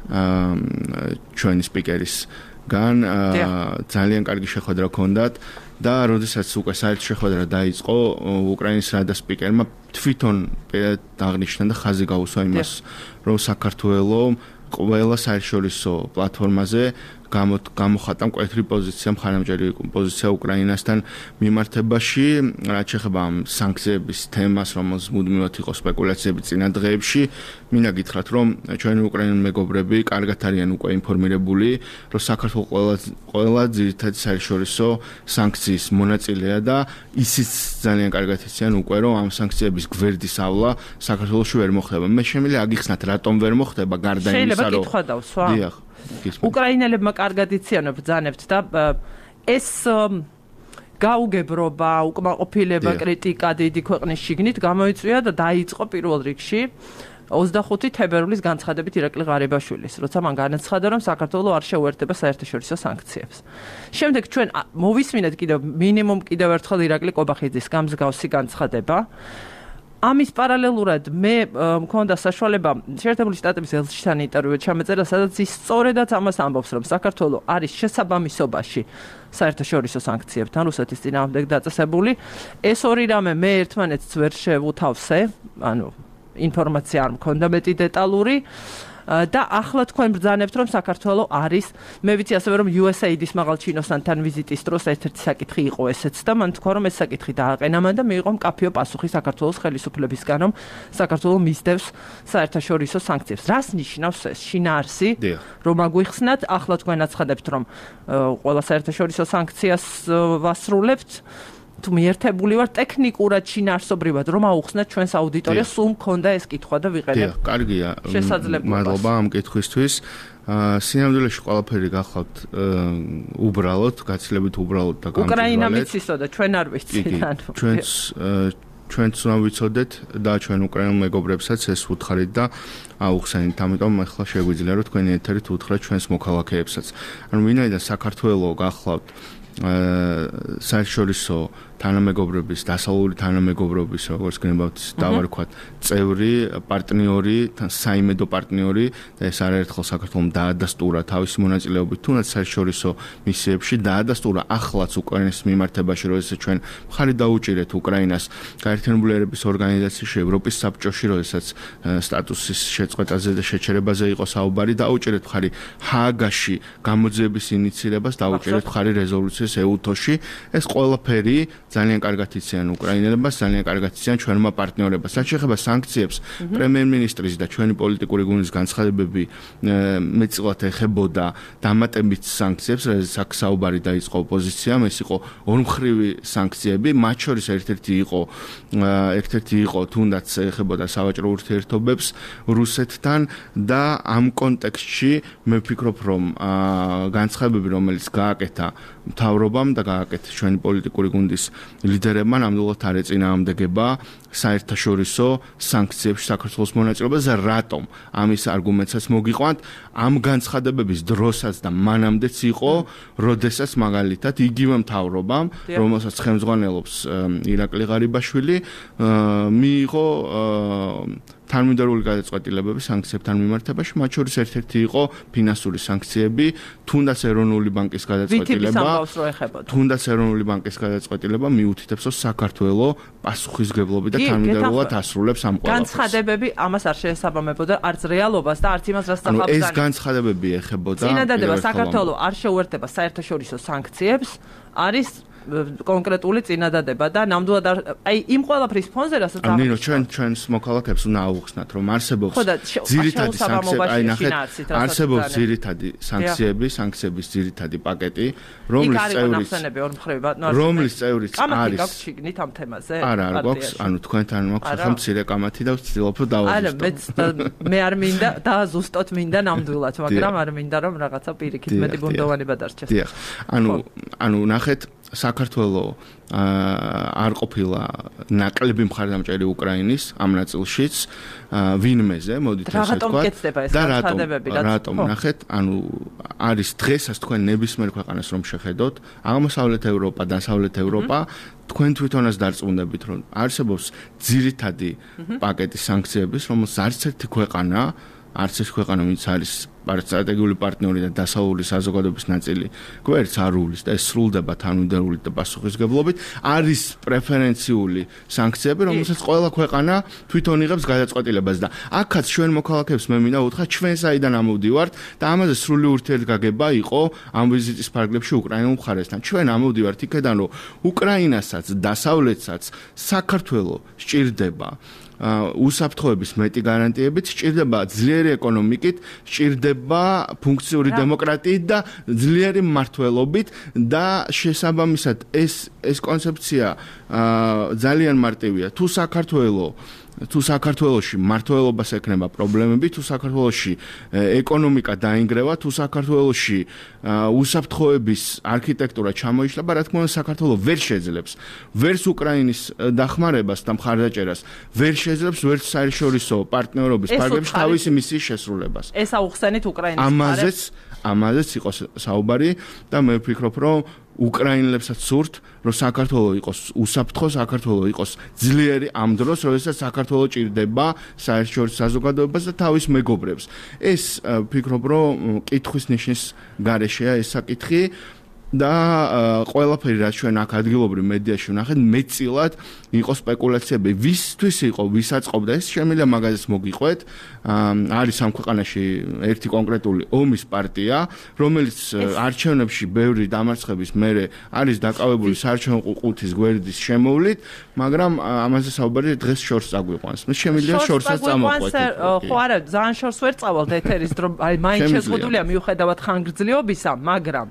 ჩვენი სპიკერის გან ძალიან კარგი შეხვედრა ქონდათ და როდესაც უკვე საერთო შეხვედრა დაიწყო უკრაინის რადა სპიკერმა თვითონ აღნიშნა და ხაზი გაუსვა იმას რომ საქართველოს ყველა საერთაშორისო პლატფორმაზე გამოხატა მკვეთრი პოზიცია მხარდამჭერი პოზიცია უკრაინასთან მიმართებაში რაც შეეხება ამ სანქციების თემას რომელს მუდმივად იყო სპეკულაციები წინა დღეებში მინდა გითხრათ რომ ჩვენი უკრაინელი მეგობრები კარგად არიან უკვე ინფორმირებული რომ საქართველოს ყველა ყველა ძირითადი საერთაშორისო სანქციის მონაწილეა და ისიც ძალიან კარგად იციან უკვე რომ ამ სანქციების გვერდის ავლა საქართველოში ვერ მოხდება მე შემიძლია აგიხსნათ რატომ ვერ მოხდება გარდა იმისა რომ შეიძლება კითხვა დავსვა დიახ უკრაინელებმა კარგად იციან ბრძანებთ და ეს გაუგებრობა, უკმაყოფილება, კრიტიკა დიდი ქვეყნის შიგნით გამოიწვია და დაიწყო პირველ რიგში ოცდახუთი თებერვლის განცხადებით ირაკლი ღარიბაშვილის, როცა მან განაცხადა, რომ საქართველოს არ შეუერთდება საერთაშორისო სანქციებს. შემდეგ ჩვენ მოვისმინეთ კიდევ მინიმუმ კიდევ ერთხელ ირაკლი ყობახიძის გამსგავსი განცხადება. ამის პარალელურად მე მქონდა საშუალება შეერთებული შტატების ელჩთან ინტერვიუ ჩამეწერა, სადაც ის სწორედაც ამას ამბობს, რომ საქართველოს არის შესაბამისობაში საერთაშორისო სანქციებთან რუსეთის წინააღმდეგ დაწესებული. ეს ორი რამე მე ერთმანეთს ვერ შევუთავსე, ანუ ინფორმაცია არ მქონდა მეტი დეტალური. და ახლა თქვენ ბრძანებთ რომ საქართველოს არის მე ვიცი ასევე რომ იუ ეს ეი-ის მაღალჩინოსთან ვიზიტის დროს ერთ-ერთი საკითხი იყო ესეც და მან თქვა რომ ეს საკითხი დააყენა მან და მიიღო მკაფიო პასუხი საქართველოს ხელისუფლებისგან რომ საქართველოს მისდევს საერთაშორისო სანქციებს. რას ნიშნავს ეს შინაარსი რომ აგვიხსნათ ახლა თქვენ აცხადებთ რომ ყველა საერთაშორისო სანქციას ვასრულებთ თუ მიერთებული ვარ ტექნიკურად შინაარსობრივად რომ აუხსნათ ჩვენს აუდიტორიას სულ მქონდა ეს კითხვა და ვიყენებ. დიახ, კარგია. მადლობა ამ კითხვისთვის. სინამდვილეში ყველაფერი გახლავთ უბრალოდ, გაცილებით უბრალოდ და გამჭვირვალედ. უკრაინა მიცისო და ჩვენ არ ვიცით. ჩვენც ჩვენც უნდა ვიცოდეთ და ჩვენ უკრაინელ მეგობრებსაც ეს ვუთხარით და აუხსენით. ამიტომ ახლა შეგვიძლია რომ თქვენი ეთერით უთხრათ ჩვენს მოქალაქეებსაც. ანუ ვინაიდან საქართველოს გახლავთ საერთაშორისო თანამეგობრობის, დასავლური თანამეგობრობის, როგორც გნებავთ, დავარქვათ, წევრი, პარტნიორი, საიმედო პარტნიორი და ეს არაერთხელ საქართველოს დაადასტურა თავისი მონაწილეობით, თუნდაც საერთაშორისო მისიებში დაადასტურა ახლაც უკრაინის მიმართებაში, როდესაც ჩვენ მხარი დაუჭირეთ უკრაინას გაერთიანებული ერების ორგანიზაციაში, ევროპის საბჭოში, როდესაც სტატუსის შეწყვეტაზე და შეჩერებაზე იყო საუბარი, დაუჭირეთ მხარი ჰააგაში გამოძიების ინიციირებას, დაუჭირეთ მხარი რეზოლუციის ეუთოში, ეს ყველაფერი ძალიან კარგად იციან უკრაინელებას, ძალიან კარგად იციან ჩვენმა პარტნიორებას. რაც შეეხება სანქციებს, პრემიერ-მინისტრის და ჩვენი პოლიტიკური გუნდის განცხადებები მეტწილად ეხებოდა დამატებით სანქციებს, რაზეც აქ საუბარი დაიწყო ოპოზიციამ, ეს იყო ორმხრივი სანქციები, მათ შორის ერთ-ერთი იყო ერთ-ერთი იყო თუნდაც ეხებოდა სავაჭრო ურთიერთობებს რუსეთთან და ამ კონტექსტში მე ვფიქრობ, რომ განცხადებები, რომელიც გააკეთა მთავრობამ და გააკეთა ჩვენი პოლიტიკური გუნდის ლიდერებმა, ნამდვილად არ ეწინააღმდეგება საერთაშორისო სანქციებში საქართველოს მონაწილეობას და რატომ ამის არგუმენტსაც მოგიყვანთ ამ განცხადებების დროსაც და მანამდეც იყო, როდესაც მაგალითად იგივე მთავრობამ, რომელსაც ხელმძღვანელობს ირაკლი ღარიბაშვილი, მიიღო თანმიმდევრული გადაწყვეტილებები სანქციებთან მიმართებაში, მათ შორის ერთ-ერთი იყო ფინანსური სანქციები, თუნდაც ეროვნული ბანკის გადაწყვეტილება, თუნდაც ეროვნული ბანკის გადაწყვეტილება მიუთითებს, რომ საქართველოს პასუხისმგებლობით და თანმიმდევრულად ასრულებს ამ ყველაფერს. განცხადებები ამას არ შეესაბამებოდა არც რეალობას და არც იმას, რაც ახლა ეს განცხადებები ეხებოდა წინადადება საქართველოს არ შეუერთდება საერთაშორისო სანქციებს, არის კონკრეტული წინადადება და ნამდვილად აი იმ ყველაფრის ფონზე რასაც აღნიშნეთ. ნინო, ჩვენ ჩვენს მოქალაქეებს უნდა აუხსნათ, რომ არსებობს ძირითადი სანქციები, აი ნახეთ, არსებობს ძირითადი სანქციები, სანქციების ძირითადი პაკეტი, რომლის წევრიც რომლის წევრიც არის. გაქვს შიგნით ამ თემაზე? არა, არ გვაქვს, ანუ თქვენთან მაქვს ახლა მცირე კამათი და ვცდილობ რომ დავაზუსტო. არა, მე არ მინდა დააზუსტოთ მინდა ნამდვილად, მაგრამ არ მინდა რომ რაღაცა პირიქით მეტი ბუნდოვანება დარჩეს. დიახ. ანუ ანუ ნახეთ საქართველოს არ ყოფილა ნაკლები მხარდამჭერი უკრაინის ამ ნაწილშიც ვინმეზე, მოდით ასე ვთქვათ. და რატომ რატომ ნახეთ, ანუ არის დღესაც თქვენ ნებისმიერ ქვეყანას რომ შეხედოთ, აღმოსავლეთ ევროპა, დასავლეთ ევროპა, თქვენ თვითონაც დარწმუნდებით, რომ არსებობს ძირითადი პაკეტი სანქციების, რომელსაც არც ერთი ქვეყანა არც ეს ქვეყანა, ვინც არის სტრატეგიული პარტნიორი და დასავლური საზოგადოების ნაწილი, გვერდს არ უვლის და ეს სრულდება თანმიმდევრულად და პასუხისმგებლობით. არის პრეფერენციული სანქციები, რომელსაც ყველა ქვეყანა თვითონ იღებს გადაწყვეტილებას და აქაც ჩვენ მოქალაქეებს მე მინდა უთხრა, ჩვენ საიდან ამოვდივართ და ამაზე სრული ურთიერთგაგება იყო ამ ვიზიტის ფარგლებში უკრაინულ მხარესთან. ჩვენ ამოვდივართ იქედან, რომ უკრაინასაც, დასავლეთსაც საქართველოს სჭირდება უსაფრთხოების მეტი გარანტიებით, სჭირდება ძლიერი ეკონომიკით, სჭირდება ფუნქციური დემოკრატიით და ძლიერი მმართველობით და შესაბამისად ეს ეს კონცეფცია ძალიან მარტივია. თუ საქართველოს თუ საქართველოში მმართველობას ექნება პრობლემები, თუ საქართველოში ეკონომიკა დაინგრევა, თუ საქართველოში უსაფრთხოების არქიტექტურა ჩამოიშლება, რა თქმა უნდა საქართველოს ვერ შეძლებს ვერც უკრაინის დახმარებას და მხარდაჭერას, ვერ შეძლებს ვერც საერთაშორისო პარტნიორობის ფარგლებში თავისი მისიის შესრულებას. ეს აუხსენით უკრაინის ამაზეც ამაზეც იყო საუბარი და მე ვფიქრობ, რომ უკრაინელებსაც სურთ, რომ საქართველოს იყოს უსაფრთხო, საქართველოს იყოს ძლიერი ამ დროს, როდესაც საქართველოს ჭირდება საერთაშორისო საზოგადოებას და თავის მეგობრებს. ეს ვფიქრობ, რომ კითხვის ნიშნის გარეშეა ეს საკითხი და ყველაფერი რაც ჩვენ აქ ადგილობრივ მედიაში ვნახეთ, მეტწილად იყო სპეკულაციები, ვისთვის იყო, ვის აწყობდა, ეს შემიძლია მაგაზეც მოგიყვეთ. არის ამ ქვეყანაში ერთი კონკრეტული ომის პარტია, რომელიც არჩევნებში ბევრი დამარცხების მერე არის დაკავებული საარჩევნო ყუთის გვერდის შემოვლით, მაგრამ ამაზე საუბარი დღეს შორს წაგვიყვანს. მე შემიძლია შორსაც წამოყვეთ. ხო არა, ძალიან შორს ვერ წავალთ ეთერის დრო, აი მაინც შეზღუდულია მიუხედავად ხანგრძლივობისა, მაგრამ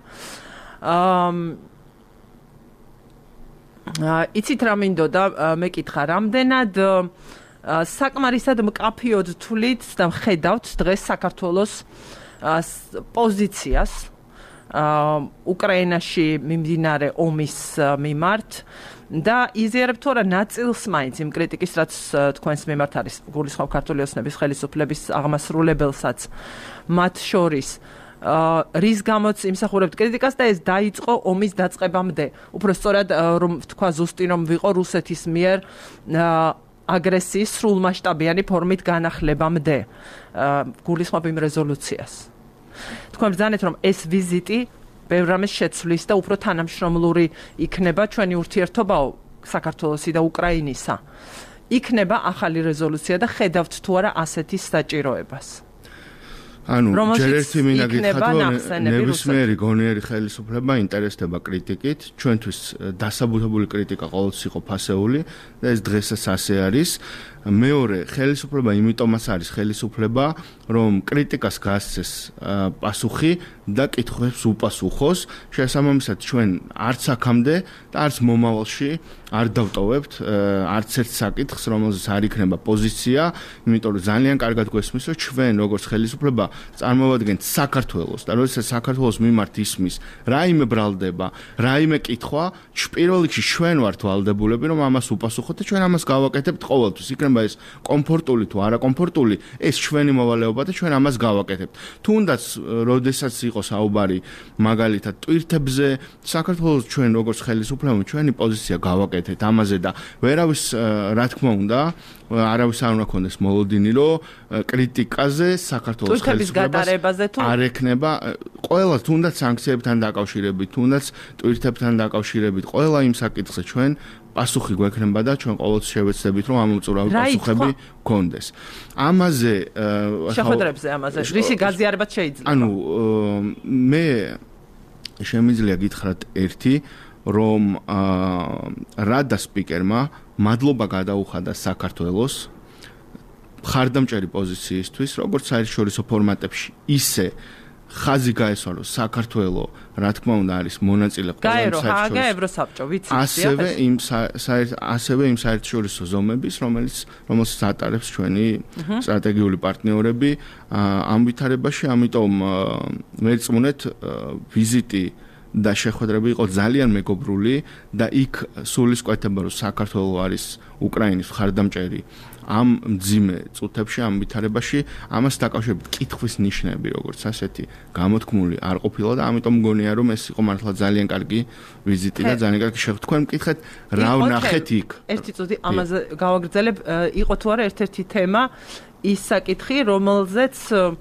იცით რა მინდოდა მეკითხა, რამდენად საკმარისად მკაფიოდ თვლით და ხედავთ დღეს საქართველოს პოზიციას უკრაინაში მიმდინარე ომის მიმართ და იზიარებთ თუ არა ნაწილს მაინც იმ კრიტიკის, რაც თქვენს მიმართ არის გულისხმობ ქართული ოცნების ხელისუფლების აღმასრულებელსაც მათ შორის რის გამოც იმსახურებთ კრიტიკას და ეს დაიწყო ომის დაწყებამდე. უფრო სწორად რომ თქვა ზუსტი რომ ვიყო რუსეთის მიერ აგრესიის სრულმასშტაბიანი ფორმით განახლებამდე. გულისხმობ იმ რეზოლუციას. თქვენ ბრძანეთ რომ ეს ვიზიტი ბევრ რამეს შეცვლის და უფრო თანამშრომლური იქნება ჩვენი ურთიერთობაო საქართველოსი და უკრაინისა. იქნება ახალი რეზოლუცია და ხედავთ თუ არა ასეთის საჭიროებას. ანუ ჯერ ერთი მინდა გითხრათ, რომ ნებისმიერი გონიერი ხელისუფლება ინტერესდება კრიტიკით, ჩვენთვის დასაბუთებული კრიტიკა ყოველთვის იყო ფასეული და ეს დღესაც ასე არის. მეორე, ხელისუფლება იმიტომაც არის ხელისუფლება, რომ კრიტიკას გასცეს პასუხი და კითხვებს უპასუხოს. შესაბამისად, ჩვენ არც აქამდე და არც მომავალში არ დავტოვებთ არც ერთ საკითხს, რომელზეც არ იქნება პოზიცია, იმიტომ რომ ძალიან კარგად გვესმის, რომ ჩვენ როგორც ხელისუფლება წარმოვადგენთ საქართველოს და როდესაც საქართველოს მიმართ ისმის, რაიმე ბრალდება, რაიმე კითხვა, პირველ რიგში ჩვენ ვართ ვალდებულები, რომ ამას უპასუხოთ და ჩვენ ამას გავაკეთებთ ყოველთვის. იქნება ეს კომფორტული თუ არაკომფორტული, ეს ჩვენი მოვალეობა და ჩვენ ამას გავაკეთებთ. თუნდაც როდესაც იყო საუბარი მაგალითად ტვირთებზე, საქართველოს ჩვენ როგორც ხელისუფლება ჩვენი პოზიცია გავაკეთეთ ამაზე და ვერავის რა თქმა უნდა არავის არ უნდა ქონდეს მოლოდინი, რომ კრიტიკაზე საქართველოს ხელისუფლებას არ ექნება ყველა თუნდაც სანქციებთან დაკავშირებით, თუნდაც ტვირთებთან დაკავშირებით, ყველა იმ საკითხზე ჩვენ პასუხი გვექნება და ჩვენ ყოველთვის შევეცდებით, რომ ამ უწურავი პასუხები გქონდეს. ამაზე შეხვედრებზე ამაზე რისი გაზიარებაც შეიძლება. ანუ მე შემიძლია გითხრათ ერთი, რომ რადა სპიკერმა მადლობა გადაუხადა საქართველოს მხარდამჭერი პოზიციისთვის, როგორც საერთაშორისო ფორმატებში, ისე ხაზი გაესვა, რომ საქართველო, რა თქმა უნდა, არის მონაწილე ყველა საერთაშორისო ევროსაბჭო, ვიცით, ასევე იმ ასევე იმ საერთაშორისო ზომების, რომელიც რომელსაც ატარებს ჩვენი სტრატეგიული პარტნიორები ამ ვითარებაში, ამიტომ მერწმუნეთ ვიზიტი და შეხვედრები იყო ძალიან მეგობრული და იქ სულისკვეთება, რომ საქართველო არის უკრაინის მხარდამჭერი ამ მძიმე წუთებში, ამ ვითარებაში, ამას დაკავშირებით კითხვის ნიშნები, როგორც ასეთი, გამოთქმული არ ყოფილა და ამიტომ მგონია, რომ ეს იყო მართლა ძალიან კარგი ვიზიტი და ძალიან კარგი შეხვედრა. თქვენ მკითხეთ, რა ვნახეთ იქ? ერთი წუთი ამაზე გავაგრძელებ, იყო თუ არა ერთ-ერთი თემა, ის საკითხი, რომელზეც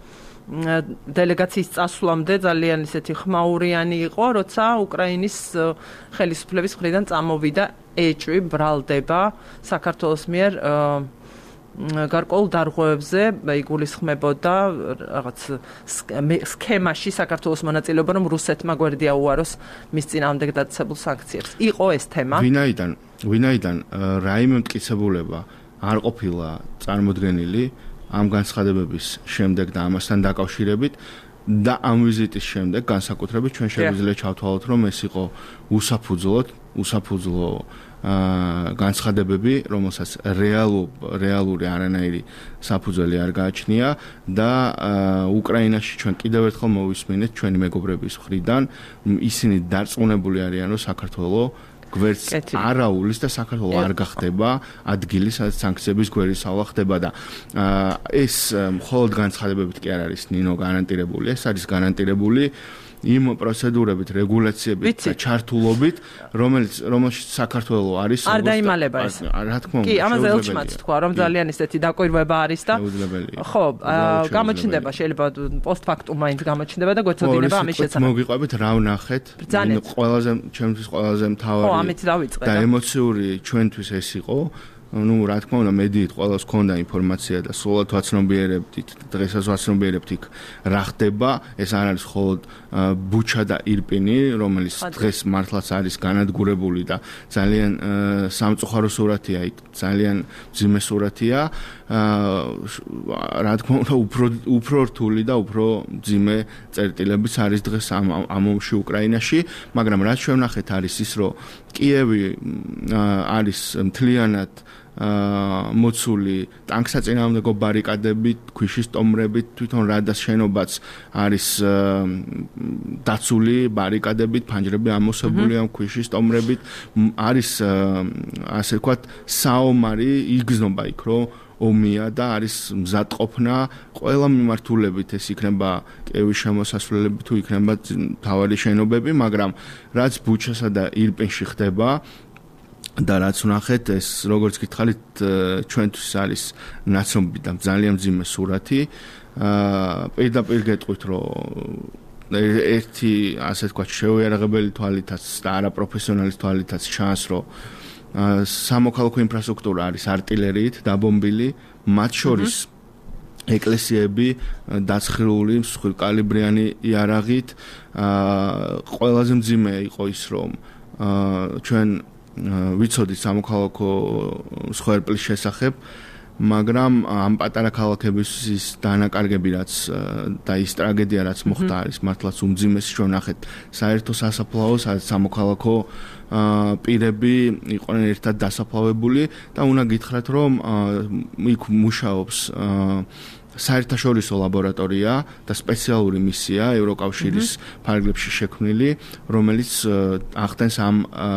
დელეგაციის წასვლამდე ძალიან ისეთი ხმაურიანი იყო, როცა უკრაინის ხელისუფლების მხრიდან წამოვიდა ეჭვი, ბრალდება საქართველოს მიერ გარკვეულ დარღვევებზე, იგულისხმებოდა რაღაც სქემაში საქართველოს მონაწილეობა, რომ რუსეთმა გვერდია უაროს მის წინააღმდეგ დაწესებულ სანქციებს. იყო ეს თემა? ვინაიდან, ვინაიდან რაიმე მტკიცებულება არ ყოფილა წარმოდგენილი ამ განცხადებების შემდეგ და ამასთან დაკავშირებით და ამ ვიზიტის შემდეგ განსაკუთრებით ჩვენ შეგვიძლია ჩავთვალოთ, რომ ეს იყო უსაფუძვლოდ, უსაფუძვლო განცხადებები, რომელსაც რეალურ რეალური არანაირი საფუძველი არ გააჩნია და უკრაინაში ჩვენ კიდევ ერთხელ მოვისმინეთ ჩვენი მეგობრების მხრიდან, ისინი დარწმუნებული არიან, რომ საქართველო გვერდს არაულის და საქართველო არ გახდება ადგილი, სადაც სანქციების გვერდისავლა ხდება და ეს მხოლოდ განცხადებებით კი არ არის ნინო გარანტირებული, ეს არის გარანტირებული იმ პროცედურებით, რეგულაციებით და ჩართულობით, რომელიც რომელშიც საქართველო არის არ დაიმალება ეს. რა თქმა უნდა. კი, ამაზე ელჩმაც თქვა, რომ ძალიან ისეთი დაკვირვება არის და ხო, გამოჩნდება შეიძლება პოსტფაქტუმ მაინც გამოჩნდება და გვეცოდინება ამის შესახებ. მოგიყვებით რა ვნახეთ? ყველაზე ჩემთვის ყველაზე მთავარი და ემოციური ჩვენთვის ეს იყო. ну, რა თქმა უნდა, მედიით ყველას ჰქონდა ინფორმაცია და სულად ვაცნობიერებდით, დღესაც ვაცნობიერებთ იქ რა ხდება, ეს არ არის მხოლოდ ბუჩა და ირპინი, რომელიც დღეს მართლაც არის განადგურებული და ძალიან სამწუხარო სურათია იქ, ძალიან მძიმე სურათია. რა თქმა უნდა, უფრო უფრო რთული და უფრო მძიმე წერტილებიც არის დღეს ამ ამ ომში უკრაინაში, მაგრამ რაც ჩვენ ვნახეთ არის ის, რომ კიევი არის მთლიანად მოცული ტანკსაწინააღმდეგო ბარიკადებით, ქვიშის ტომრებით, თვითონ რადას შენობაც არის დაცული ბარიკადებით, ფანჯრები ამოსებული ამ ქვიშის ტომრებით, არის ასე ვთქვათ, საომარი იგზნობა იქ, რომ ომია და არის მზადყოფნა ყველა მიმართულებით, ეს იქნება კიევის შემოსასვლელები თუ იქნება თავარი შენობები, მაგრამ რაც ბუჩასა და ირპინში ხდება და რაც ვნახეთ, ეს როგორც გითხარით, ჩვენთვის არის ნაცნობი და ძალიან მძიმე სურათი. პირდაპირ გეტყვით, რომ ერთი ასე ვთქვათ, შეუიარაღებელი თვალითაც და არაპროფესიონალის თვალითაც ჩანს, რომ სამოქალაქო ინფრასტრუქტურა არის არტილერიით დაბომბილი, მათ შორის ეკლესიები დაცხრიული მსხვილკალიბრიანი იარაღით ყველაზე მძიმე იყო ის რომ ჩვენ ვიცოდით სამოქალაქო მსხვერპლის შესახებ მაგრამ ამ პატარა ქალაქების ის დანაკარგები რაც და ის ტრაგედია რაც მოხდა არის მართლაც უმძიმესი ჩვენ ნახეთ საერთო სასაფლაო სამოქალაქო პირები იყვნენ ერთად დასაფლავებული და უნდა გითხრათ რომ იქ მუშაობს საერთაშორისო ლაბორატორია და სპეციალური მისია ევროკავშირის ფარგლებში შექმნილი რომელიც ახდენს ამ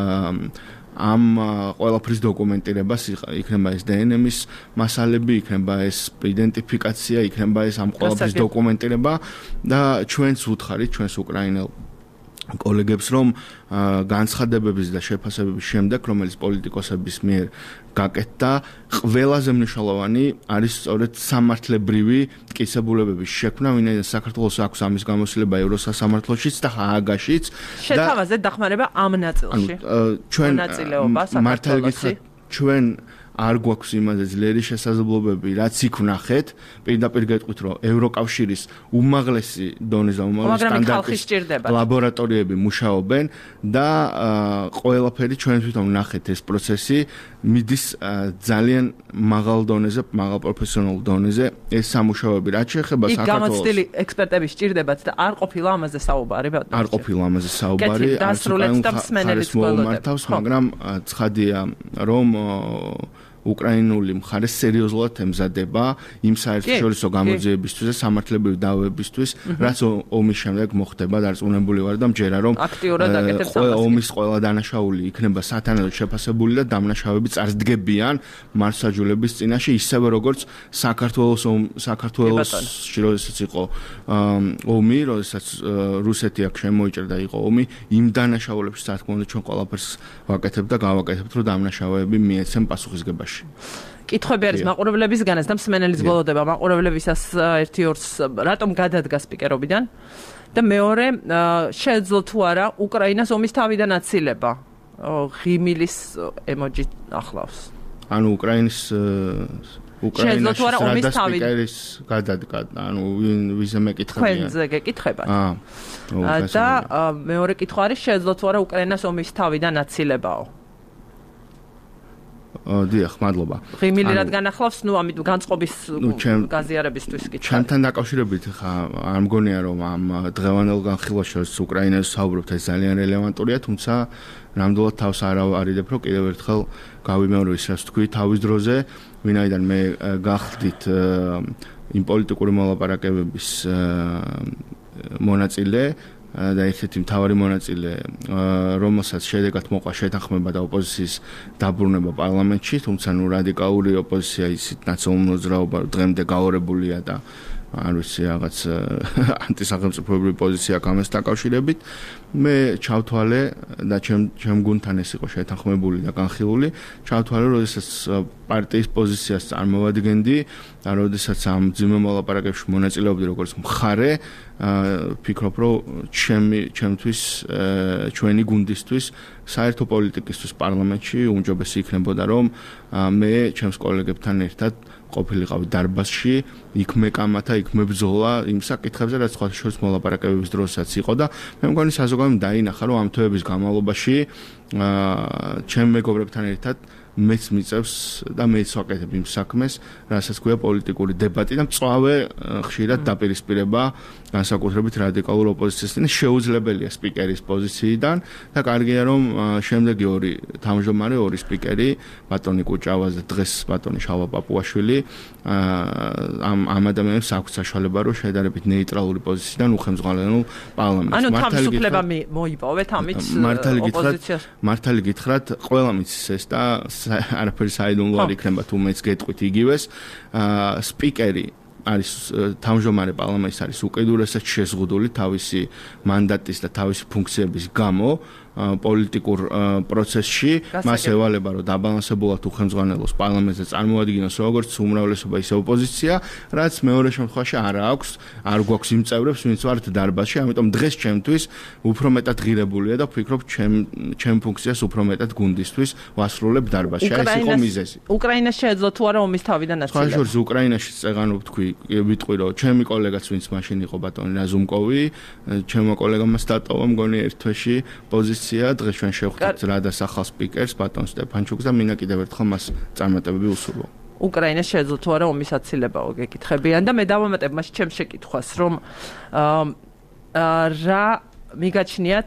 ამ ყველაფრის დოკუმენტირებას იქნება ეს დე ენ ემის მასალები, იქნება ეს იდენტიფიკაცია, იქნება ეს ამ ყველაფრის დოკუმენტირება და ჩვენც უთხარით, ჩვენს უკრაინელ კოლეგებს რომ განცხადებების და შეფასებების შემდეგ, რომელიც პოლიტიკოსების მიერ გაკეთდა, ყველაზე მნიშვნელოვანი არის სწორედ სამართლებრივი მტკიცებულებების შექმნა, ვინაიდან საქართველოს აქვს ამის გამოცდილება ევროსასამართლოშიც და ჰააგაშიც და შეთავაზეთ დახმარება ამ ნაწილში. ჩვენ მონაწილეობა საქართველოსი ჩვენ არ გვაქვს იმაზე ძლიერი შესაძლებლობები, რაც იქ ვნახეთ, პირდაპირ გეტყვით, რომ ევროკავშირის უმაღლესი დონეზე, უმაღლესი სტანდარტის ლაბორატორიები მუშაობენ და ყველაფერი ჩვენ თვითონ ვნახეთ ეს პროცესი მიდის ძალიან მაღალ დონეზე, მაღალ პროფესიონალ დონეზე ეს სამუშაოები, რაც შეეხება საქართველოს. იქ გამოცდილი ექსპერტები სჭირდებათ და არ ყოფილა ამაზე საუბარი, ბატონო. არ ყოფილა ამაზე საუბარი, არც მსმენელის მართავს, მაგრამ ცხადია, რომ უკრაინული მხარე სერიოზულად ემზადება იმ საერთაშორისო გამოძიებისთვის და სამართლებრივი დავებისთვის, რაც ომის შემდეგ მოხდება, დარწმუნებული ვარ და მჯერა რომ ომის ყველა დანაშაული იქნება სათანადოდ შეფასებული და დამნაშავეები წარსდგებიან მართლმსაჯულების წინაშე, ისევე როგორც საქართველოს საქართველოსში როდესაც იყო ომი, როდესაც რუსეთი აქ შემოიჭრა იყო ომი, იმ დანაშაულებში რა თქმა უნდა ჩვენ ყველაფერს ვაკეთებთ და გავაკეთებთ, რომ დამნაშავეები მიეცემ პასუხისგებაში. კითხვები არის მაყურებლებისგანაც და მსმენელის ბოლოდება მაყურებლებისას ერთი ორს რატომ გადადგა სპიკერობიდან და მეორე შეეძლო თუ არა უკრაინას ომის თავიდან აცილება ღიმილის ემოჯი ახლავს ანუ უკრაინის უკრაინაში სრადა სპიკერის გადადგა ანუ ვიზე მეკითხებიან თქვენზე გეკითხებათ აა და მეორე კითხვა არის შეეძლო თუ არა უკრაინას ომის თავიდან აცილებაო დიახ, მადლობა. ღიმილი რადგან ახლავს, ნუ ამიტომ განწყობის გაზიარებისთვის კითხვა. ჩვენთან დაკავშირებით ხა არ მგონია რომ ამ დღევანდელ განხილვაში უკრაინას საუბრობთ ეს ძალიან რელევანტურია, თუმცა ნამდვილად თავს არ ავარიდებ, რომ კიდევ ერთხელ გავიმეორო ის რაც თქვი თავის დროზე, ვინაიდან მე გახდით იმ პოლიტიკური მოლაპარაკებების მონაწილე და ერთ-ერთი მთავარი მონაწილე, რომელსაც შედეგად მოყვა შეთანხმება და ოპოზიციის დაბრუნება პარლამენტში, თუმცა ნუ რადიკალური ოპოზიცია ისიც ნაციონალურ მოძრაობა დღემდე გაორებულია და არ ვიცი რაღაც ანტისახელმწიფოებრივი პოზიცია აქვს ამას დაკავშირებით. მე ჩავთვალე და ჩემ ჩემ გუნდთან ეს იყო შეთანხმებული და განხილული, ჩავთვალე, როდესაც პარტიის პოზიციას წარმოვადგენდი და როდესაც ამ ძიმე მოლაპარაკებში მონაწილეობდი როგორც მხარე, ფიქრობ, რომ ჩემი ჩემთვის ჩვენი გუნდისთვის საერთო პოლიტიკისთვის პარლამენტში უმჯობესი იქნებოდა, რომ მე ჩემს კოლეგებთან ერთად ყოფილიყავი დარბაზში, იქ მეკამათა, იქ მებრძოლა იმ საკითხებზე, რაც სხვადასხვა მოლაპარაკებების დროსაც იყო და მე მგონი საზოგადოებამ დაინახა, რომ ამ თვეების განმავლობაში ჩემ მეგობრებთან ერთად მეც მიწევს და მეც ვაკეთებ იმ საქმეს, რასაც ქვია პოლიტიკური დებატი და მწვავე ხშირად დაპირისპირება განსაკუთრებით რადიკალურ ოპოზიციასთან. შეუძლებელია სპიკერის პოზიციიდან და კარგია რომ შემდეგი ორი თავმჯდომარე, ორი სპიკერი, ბატონი კუჭავას და დღეს ბატონი შალვა პაპუაშვილი ამ ამ ადამიანებს აქვს საშუალება რომ შედარებით ნეიტრალური პოზიციიდან უხელმძღვანელო პარლამენტს ანუ თავისუფლება მოიპოვეთ ამით ოპოზიციას. მართალი გითხრათ, ყველა მიცის ეს და არაფერი საიდუმლო არ იქნება თუ მეც გეტყვით იგივეს. სპიკერი არის თავმჯდომარე პარლამენტის არის უკიდურესად შეზღუდული თავისი მანდატის და თავისი ფუნქციების გამო, პოლიტიკურ პროცესში მას ევალება რომ დაბალანსებულად უხელმძღვანელოს პარლამენტზე წარმოადგინოს როგორც უმრავლესობა ისე ოპოზიცია, რაც მეორე შემთხვევაში არ აქვს, არ გვაქვს იმ წევრებს, ვინც ვართ დარბაზში, ამიტომ დღეს ჩემთვის უფრო მეტად ღირებულია და ვფიქრობ ჩემ ჩემ ფუნქციას უფრო მეტად გუნდისთვის ვასრულებ დარბაზში. ეს იყო მიზეზი. უკრაინას შეეძლო თუ არა ომის თავიდან აცილება? სხვა შორის უკრაინაში წეგანობ თქვი, ვიტყვი რომ ჩემი კოლეგაც ვინც მაშინ იყო ბატონი რაზუმკოვი, ჩემო კოლეგამ სტატოვა მგონი ერთ თვეში პოზიცია, დღეს ჩვენ შევხვდით რადას ახალ სპიკერს ბატონ სტეფანჩუკს და მინა კიდევ ერთხელ მას წარმატებები უსურვო. უკრაინას შეეძლო თუ არა ომის აცილებაო გეკითხებიან და მე დავამატებ მას ჩემს შეკითხვას, რომ რა მიგაჩნიათ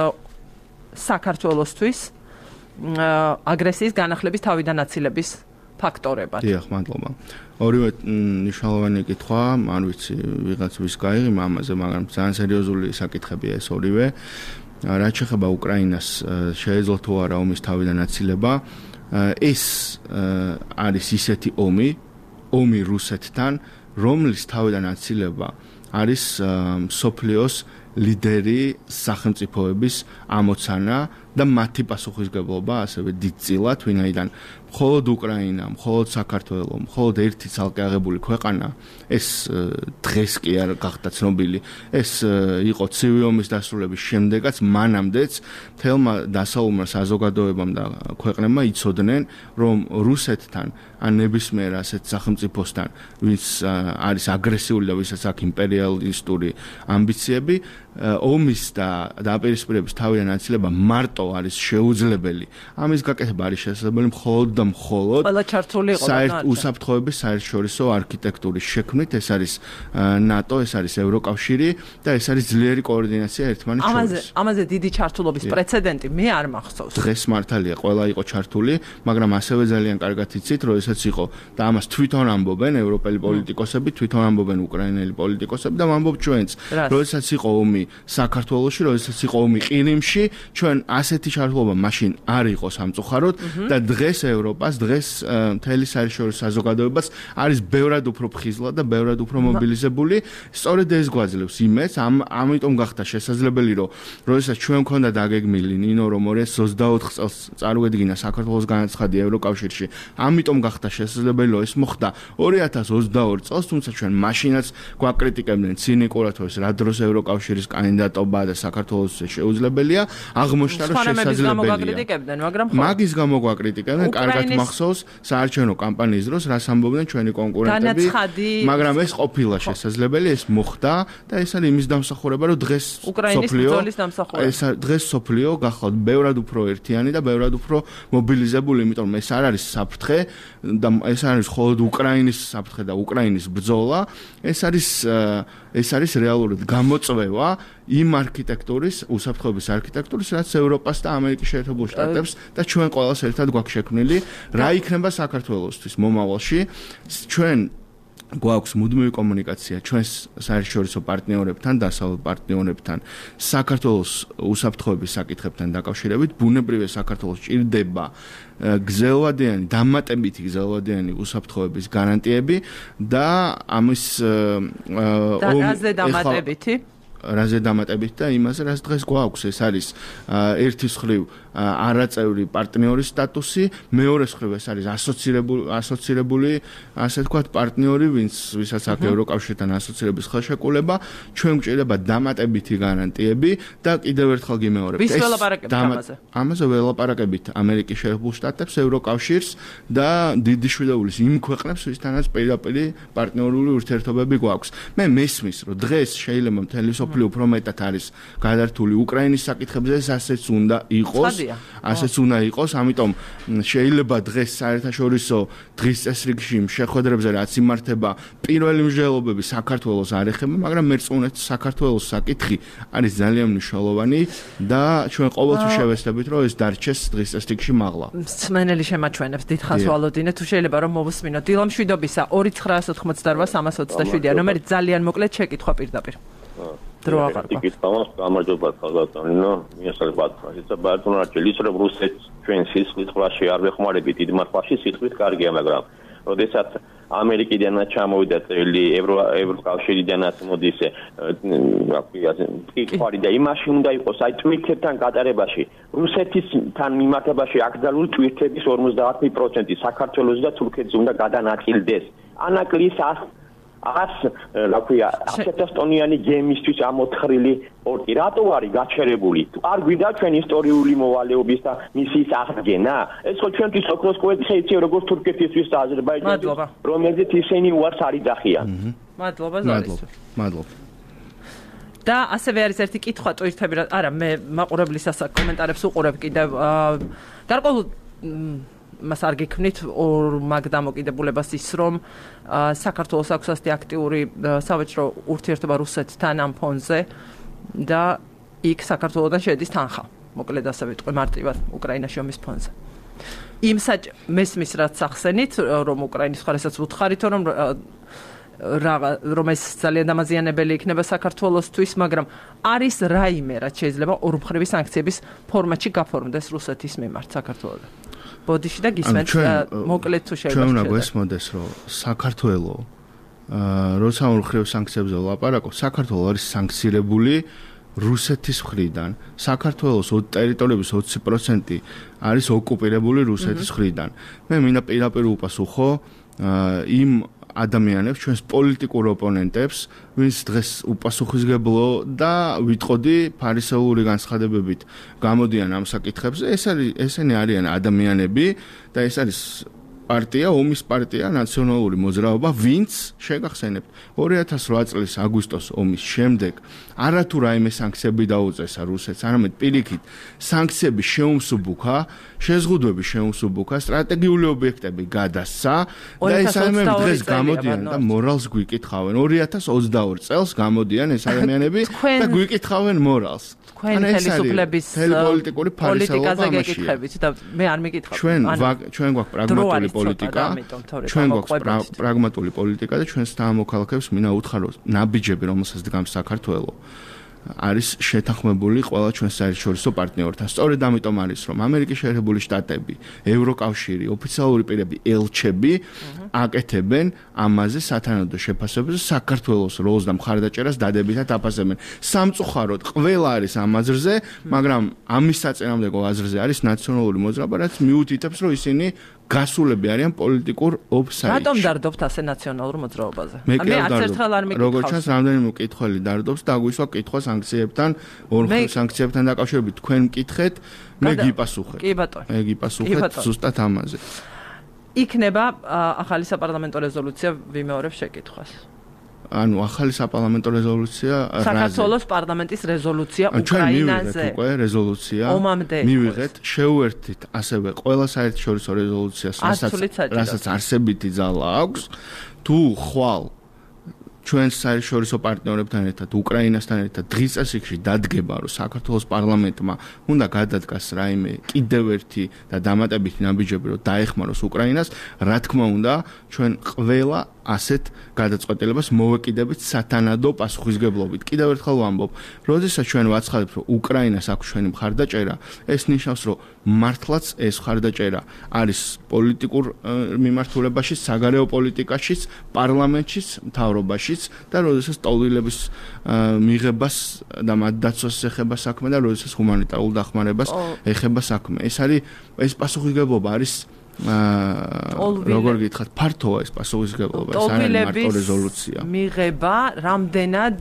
საქართველოსთვის აგრესიის განახლების თავიდან აცილების ფაქტორებად. დიახ, მადლობა. ორივე მნიშვნელოვანი კითხვა, არ ვიცი ვიღაც ვის გაიღიმა ამაზე, მაგრამ ძალიან სერიოზული საკითხებია ეს ორივე. რაც შეეხება უკრაინას შეეძლო თუ არა ომის თავიდან აცილება, ეს არის ისეთი ომი, ომი რუსეთთან, რომლის თავიდან აცილება არის მსოფლიოს ლიდერი სახელმწიფოების ამოცანა და მათი პასუხისგებლობა ასევე დიდწილად, ვინაიდან მხოლოდ უკრაინა, მხოლოდ საქართველო, მხოლოდ ერთი ცალკე აღებული ქვეყანა, ეს დღეს კი არ გახდა ცნობილი, ეს იყო ცივი ომის დასრულების შემდეგაც, მანამდეც მთელმა დასავლურმა საზოგადოებამ და ქვეყნებმა იცოდნენ, რომ რუსეთთან ან ნებისმიერ ასეთ სახელმწიფოსთან, ვინც არის აგრესიული და ვისაც აქვს იმპერიალისტური ამბიციები, ომის და დაპირისპირების თავიდან აცილება მარტო არის შეუძლებელი. ამის გაკეთება არის შესაძლებელი მხოლოდ და მხოლოდ ყველა ჩართული იყო საერთ უსაფრთხოების საერთაშორისო არქიტექტურის შექმნით, ეს არის ნატო, ეს არის ევროკავშირი და ეს არის ძლიერი კოორდინაცია ერთმანეთს შორის. ამაზე ამაზე დიდი ჩართულობის პრეცედენტი მე არ მახსოვს. დღეს მართალია, ყველა იყო ჩართული, მაგრამ ასევე ძალიან კარგად იცით, რომ ესაც იყო და ამას თვითონ ამბობენ ევროპელი პოლიტიკოსები, თვითონ ამბობენ უკრაინელი პოლიტიკოსები და ვამბობ ჩვენც, როდესაც იყო ომი საქართველოში, როდესაც იყო ომი ყირიმში, ჩვენ ასეთი ჩართულობა მაშინ არ იყო სამწუხაროდ და დღეს ევროპას, დღეს მთელი საერთაშორისო საზოგადოებას არის ბევრად უფრო ფხიზლა და ბევრად უფრო მობილიზებული. სწორედ ეს გვაძლევს იმედს, ამიტომ გახდა შესაძლებელი, რომ როდესაც ჩვენ მქონდა დაგეგმილი ნინო, რომ ორი ათას ოცდაოთხ წელს წარუდგინა საქართველოს განაცხადი ევროკავშირში, ამიტომ გახდა შესაძლებელი, რომ ეს მოხდა ორი ათას ოცდაორი წელს, თუმცა ჩვენ მაშინაც გვაკრიტიკებდნენ ცინიკურად, რომ ეს რა დროს ევროკავშირის კანდიდატობა და საქართველოს შეუძლებელია, აღმოჩნდა რომ შესაძლებელია. მაგის გამო გვაკრიტიკებდნენ, კარგად მახსოვს საარჩევნო კამპანიის დროს რას ამბობდნენ ჩვენი კონკურენტები, მაგრამ ეს ყოფილა შესაძლებელი, ეს მოხდა და ეს არის იმის დამსახურება, რომ დღეს სოფლიო ეს დღეს სოფლიო გახლავთ ბევრად უფრო ერთიანი და ბევრად უფრო მობილიზებული, იმიტომ ეს არ არის საფრთხე და ეს არის მხოლოდ უკრაინის საფრთხე და უკრაინის ბრძოლა, ეს არის ეს არის რეალურად გამოწვევა იმ არქიტექტურის, უსაფრთხოების არქიტექტურის, რაც ევროპას და ამერიკის შეერთებულ შტატებს და ჩვენ ყველას ერთად გვაქვს შექმნილი, რა იქნება საქართველოსთვის მომავალში. ჩვენ გვაქვს მუდმივი კომუნიკაცია ჩვენს საერთაშორისო პარტნიორებთან, დასავლელ პარტნიორებთან, საქართველოს უსაფრთხოების საკითხებთან დაკავშირებით, ბუნებრივია საქართველოს ჭირდება გზელვადიანი, დამატებითი გზელვადიანი უსაფრთხოების გარანტიები და ამის და რაზე დამატებითი? რაზე დამატებით და იმაზე, რაც დღეს გვაქვს, ეს არის ერთის მხრივ არაწევრი პარტნიორის სტატუსი, მეორეს მხრივ ეს არის ასოცირებული ასოცირებული, ასე ვთქვათ, პარტნიორი, ვინც ვისაც აქვს ევროკავშირთან ასოცირების ხელშეკრულება, ჩვენ გვჭირდება დამატებითი გარანტიები და კიდევ ერთხელ გიმეორებ. ვის ველაპარაკებთ ამაზე? ამაზე ველაპარაკებით ამერიკის შეერთებულ შტატებს, ევროკავშირს და დიდი შვიდობულის იმ ქვეყნებს, ვისთანაც პირდაპირ პარტნიორული ურთიერთობები გვაქვს. მე მესმის, რომ დღეს შეიძლება მთელი სოფლიო უფრო მეტად არის გადართული უკრაინის საკითხებზე, ასეც უნდა იყოს. ასეც უნდა იყოს, ამიტომ შეიძლება დღეს საერთაშორისო დღის წესრიგში შეხვედრებზე რაც იმართება, პირველი მსჯელობები საქართველოს არ ეხება, მაგრამ მერწმუნეთ საქართველოს საკითხი არის ძალიან მნიშვნელოვანი და ჩვენ ყოველთვის შევესწრებით, რომ ეს დარჩეს დღის წესრიგში მაღლა. მსმენელი შემაჩვენებს, დიდხანს ვალოდინე, თუ შეიძლება რომ მოვუსმინოთ. დილა მშვიდობისა ორი ცხრაას ოთხმოცდაორი სამას ოცდაშვიდია, ნომერი ძალიან მოკლედ შეკითხვა პირდაპირ. დრო აღარ გქონდა. იქით თამას გამარჯობა ხალხო, მიესალმებათ. ისა ბატონო არჩელის რომ რუსეთს ჩვენ სისხლის ყრაში არ ვეხმარებით, დიდ მარხვაში სისხლის კარგია, მაგრამ როდესაც ამერიკიდანაც ჩამოვიდა წელი, ევრო ევროკავშირიდანაც მოდის რა ქვია კითხვარი და იმაში უნდა იყოს აი ტვირთებთან გატარებაში რუსეთისთან მიმართებაში აკრძალული ტვირთების ორმოცდაათი პროცენტი საქართველოს და თურქეთის უნდა გადანაწილდეს. ანაკლის ას რა ქვია ასეთას ტონიანი გემისთვის ამოთხრილი პორტი რატო არის გაჩერებული? არ გვინდა ჩვენ ისტორიული მოვალეობის და მისის აღდგენა? ეს ხო ჩვენთვის ოქროს კვერთხი როგორც თურქეთისთვის და აზერბაიჯანისთვის, რომელზეც ისინი უარს არ იძახიან. მადლობა ზარის. მადლობა. და ასევე არის ერთი კითხვა ტვირთები, არა მე მაყურებლის ასაკ კომენტარებს უყურებ კიდევ გარკვეულ მას არ გიქმნით ორ მაგ დამოკიდებულებას ის რომ საქართველოს აქვს ასეთი აქტიური სავაჭრო ურთიერთობა რუსეთთან ამ ფონზე და იქ საქართველოსთან შედის თანხა. მოკლედ ასე ვიტყვი მარტივად უკრაინაში ომის ფონზე. იმ საჭ მესმის რაც ახსენით რომ უკრაინის ხარესაც უთხარით რომ რომ ეს ძალიან დამაზიანებელი იქნება საქართველოსთვის, მაგრამ არის რაიმე რაც შეიძლება ორმხრივი სანქციების ფორმატში გაფორმდეს რუსეთის მიმართ საქართველოს. ბოდიში და გისმენთ მოკლედ თუ შეიძლება ჩვენ უნდა გვესმოდეს რომ საქართველოს როცა ორმხრივ სანქციებზე ვლაპარაკობ საქართველოს არის სანქცირებული რუსეთის მხრიდან საქართველოს ტერიტორიების ოცი პროცენტი არის ოკუპირებული რუსეთის მხრიდან მე მინდა პირდაპირ უპასუხო იმ ადამიანებს ჩვენს პოლიტიკურ ოპონენტებს ვინც დღეს უპასუხისმგებლო და ვიტყოდი ფარისეულური განცხადებებით გამოდიან ამ საკითხებზე ეს არის ესენი არიან ადამიანები და ეს არის პარტია ომის პარტია ნაციონალური მოძრაობა ვინც შეგახსენებთ ორი ათას რვა წლის აგვისტოს ომის შემდეგ არათუ რაიმე სანქციები დაუწესა რუსეთს არამედ პირიქით სანქციები შეუმსუბუქა შეზღუდვები შეუმსუბუქა სტრატეგიული ობიექტები გადასცა და ეს ადამიანები დღეს გამოდიან და მორალს გვიკითხავენ ორი ათას ოცდაორი წელს გამოდიან ეს ადამიანები და გვიკითხავენ მორალს თქვენ ხელისუფლების პოლიტიკური პოლიტიკაზე გეკითხებით და მე არ მეკითხავ ჩვენ ჩვენ გვაქვს პრაგმატული პოლიტიკა ჩვენ გვაქვს პრაგმატული პოლიტიკა და ჩვენს თანამოქალაქეებს მინდა უთხრა ნაბიჯები რომელსაც დგამს საქართველოს არის შეთანხმებული ყველა ჩვენს საერთაშორისო პარტნიორთან. სწორედ ამიტომ არის რომ ამერიკის შეერთებული შტატები, ევროკავშირი, ოფიციალური პირები, ელჩები აკეთებენ ამაზე სათანადო შეფასებებს საქართველოს როლს და მხარდაჭერას დადებითად აფასებენ. სამწუხაროდ ყველა არის ამ აზრზე, მაგრამ ამის საწინააღმდეგო აზრზე არის ნაციონალური მოძრაობა, რაც მიუთითებს რომ ისინი გასულები არიან პოლიტიკურ ოფსაიდში. რატომ დარდობთ ასე ნაციონალურ მოძრაობაზე? მე არც ერთხელ არ მეკითხავს. როგორც ჩანს, რამდენიმე მკითხველი დარდობს და აგვისვა კითხვა სანქციებთან, ორმხრივ სანქციებთან დაკავშირებით თქვენ მკითხეთ, მე გიპასუხებ. კი ბატონო. მე გიპასუხებ ზუსტად ამაზე. იქნება ახალი საპარლამენტო რეზოლუცია ვიმეორებ შეკითხვას. ანუ ახალი საპარლამენტო რეზოლუცია საქართველოს პარლამენტის რეზოლუცია უკრაინაზე. ჩვენ უკვე რეზოლუცია მივიღეთ, შეუერთდით ასევე ყველა საერთაშორისო რეზოლუციას, რასაც არსებითი ძალა აქვს. თუ ხვალ ჩვენ საერთაშორისო პარტნიორებთან ერთად უკრაინასთან ერთად დღის წესრიგში დადგება, რომ საქართველოს პარლამენტმა უნდა გადადგას რაიმე კიდევ ერთი და დამატებითი ნაბიჯები, რომ დაეხმაროს უკრაინას, რა თქმა უნდა, ჩვენ ყველა ასეთ გადაწყვეტილებას მოვეკიდებით სათანადო პასუხისგებლობით. კიდევ ერთხელ ვამბობ, როდესაც ჩვენ ვაცხადებთ, რომ უკრაინას აქვს ჩვენი მხარდაჭერა, ეს ნიშნავს, რომ მართლაც ეს მხარდაჭერა არის პოლიტიკურ მიმართულებაში, საგარეო პოლიტიკაშიც, პარლამენტშიც, მთავრობაშიც და როდესაც ტოლილების მიღებას და მათ დაცვას ეხება საქმე და როდესაც ჰუმანიტარულ დახმარებას ეხება საქმე. ეს არის ეს პასუხისგებლობა არის როგორ გითხრათ, ფართოა ეს პასუხისგებლობა, ეს არის მარტო რეზოლუცია. მიღება რამდენად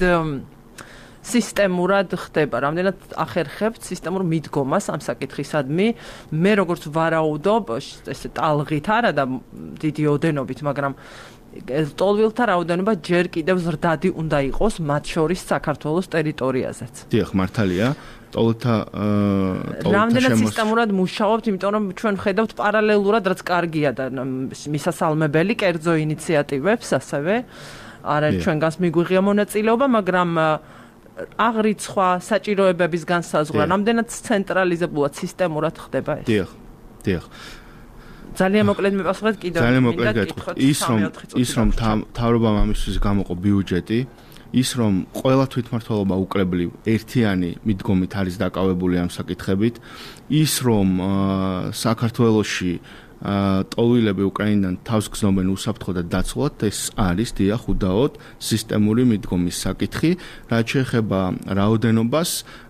სისტემურად ხდება, რამდენად ახერხებთ სისტემურ მიდგომას ამ საკითხისადმი. მე როგორც ვარაუდობ, ესე ტალღით არა და დიდი ოდენობით, მაგრამ ტოლვილთა რაოდენობა ჯერ კიდევ ზრდადი უნდა იყოს მათ შორის საქართველოს ტერიტორიაზეც. დიახ, მართალია. ტოლთა რამდენად სისტემურად მუშაობთ, იმიტომ რომ ჩვენ ვხედავთ პარალელურად, რაც კარგია და მისასალმებელი კერძო ინიციატივებს ასევე. არა ჩვენგანს მიგვიღია მონაწილეობა, მაგრამ აღრიცხვა, საჭიროებების განსაზღვრა, რამდენად ცენტრალიზებულად სისტემურად ხდება ეს. დიახ, დიახ. ძალიან მოკლედ მიპასუხეთ კიდევ ძალიან მოკლედ გეტყვით. ის რომ ის რომ მთავრობამ ამისთვის გამოყო ბიუჯეტი, ის რომ ყველა თვითმმართველობა უკრებლივ ერთიანი მიდგომით არის დაკავებული ამ საკითხებით, ის რომ საქართველოში ტოვილები უკრაინიდან თავს გზნობენ უსაფრთხო და დაცულად, ეს არის დიახ უდაოდ სისტემური მიდგომის საკითხი, რაც შეეხება რაოდენობას,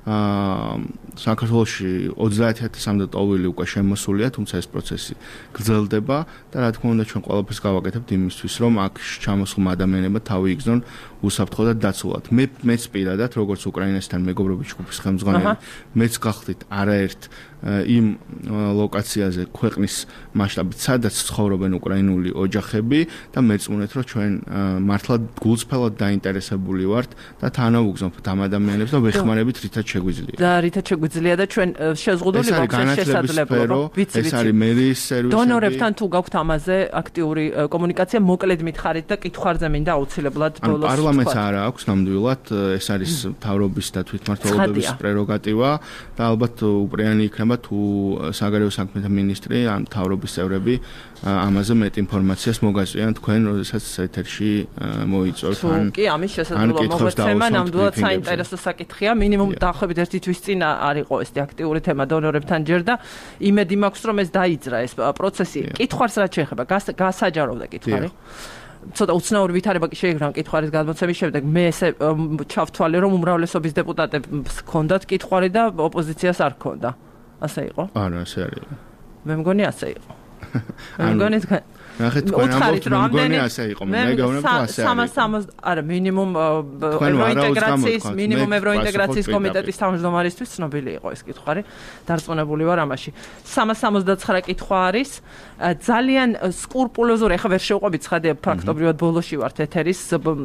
საქართველოში ოცდაათი ათასამდე ტოვილი უკვე შემოსულია, თუმცა ეს პროცესი გრძელდება და რა თქმა უნდა ჩვენ ყველაფერს გავაკეთებთ იმისთვის, რომ აქ ჩამოსულმა ადამიანებმა თავი იგზნონ უსაფრთხო და დაცულად. მე მეც პირადად, როგორც უკრაინასთან მეგობრობის ჯგუფის ხელმძღვანელი, მეც გახდით არაერთ იმ ლოკაციაზე ქვეყნის მასშტაბით, სადაც ცხოვრობენ უკრაინული ოჯახები და მეწმუნეთ, რომ ჩვენ მართლა გულწრფელად დაინტერესებული ვართ და თანავუგზნობთ ამ ადამიანებს და ვეხმარებით რითაც შეგვიძლია. და რითაც შეგვიძლია და ჩვენ შეზღუდული გვაქვს შესაძლებლობა. ეს არის მერის სერვისები. დონორებთან თუ გაქვთ ამაზე აქტიური კომუნიკაცია, მოკლედ მითხარით და კითხვარზე მინდა აუცილებლად ბოლოს. პარლამენტს არა აქვს ნამდვილად, ეს არის მთავრობის და თვითმმართველობის პრეროგატივა და ალბათ უპრეანი იქნება თუ საგარეო საქმეთა მინისტრი ან მთავრობის წევრები ამაზე მეტ ინფორმაციას მოგაწვიან თქვენ, როდესაც ეთერში მოიწვევთ ან კი, ამის შესაძლებლობა მოგვეცემა, ნამდვილად საინტერესო საკითხია, მინიმუმ დაახლოებით ერთი თვის წინ არ იყო ეს აქტიური თემა დონორებთან ჯერ და იმედი მაქვს, რომ ეს დაიძრა ეს პროცესი. კითხვარს რაც შეეხება, გასაჯაროვდა კითხვარი. ცოტა უცნაური ვითარება კი შეიქმნა კითხვარის გადმოცემის შემდეგ. მე ესე ჩავთვალე, რომ უმრავლესობის დეპუტატებს ჰქონდათ კითხვარი და ოპოზიციას არ ჰქონდა. ასე იყო? არა, ასე არის. მე მგონი ასე იყო. მე მგონი თქვენ ნახეთ თქვენ ამბობთ, მე მგონი ასე იყო, მე მეგონა რომ ასე არის. სამას სამას არა, მინიმუმ ევროინტეგრაციის, მინიმუმ ევროინტეგრაციის კომიტეტის თავმჯდომარისთვის ცნობილი იყო ეს კითხვარი. დარწმუნებული ვარ ამაში. სამას სამოცდათხრა კითხვა არის ძალიან სკრუპულოზური, ახლა ვერ შევყვებით ცხადია, ფაქტობრივად ბოლოში ვართ ეთერის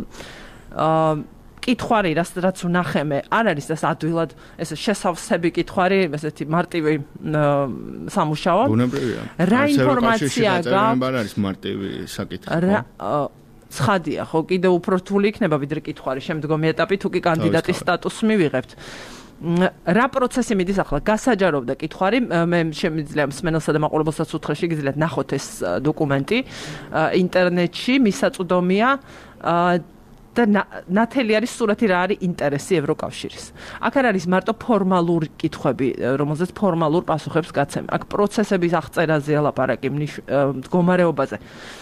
აა კითხვარი, რაც რაც ვნახე მე, არ არის ეს ადვილად ეს შესავსები კითხვარი, ესეთი მარტივი სამუშაო. ბუნებრივია. რა ინფორმაცია გაქვს? არ არის მარტივი საკითხი. რა ცხადია, ხო, კიდევ უფრო რთული იქნება ვიდრე კითხვარი შემდგომი ეტაპი, თუ კი კანდიდატის სტატუსს მივიღებთ. რა პროცესი მიდის ახლა? გასაჯაროვდა კითხვარი, მე შემიძლია მსმენელსა და მაყურებელსაც უთხრა, შეგიძლიათ ნახოთ ეს დოკუმენტი ინტერნეტში, მისაწვდომია და ნათელი არის სურათი რა არის ინტერესი ევროკავშირის. აქ არ არის მარტო ფორმალური კითხვები, რომელზეც ფორმალურ პასუხებს გაცემ. აქ პროცესების აღწერაზეა ლაპარაკი, მდგომარეობაზე.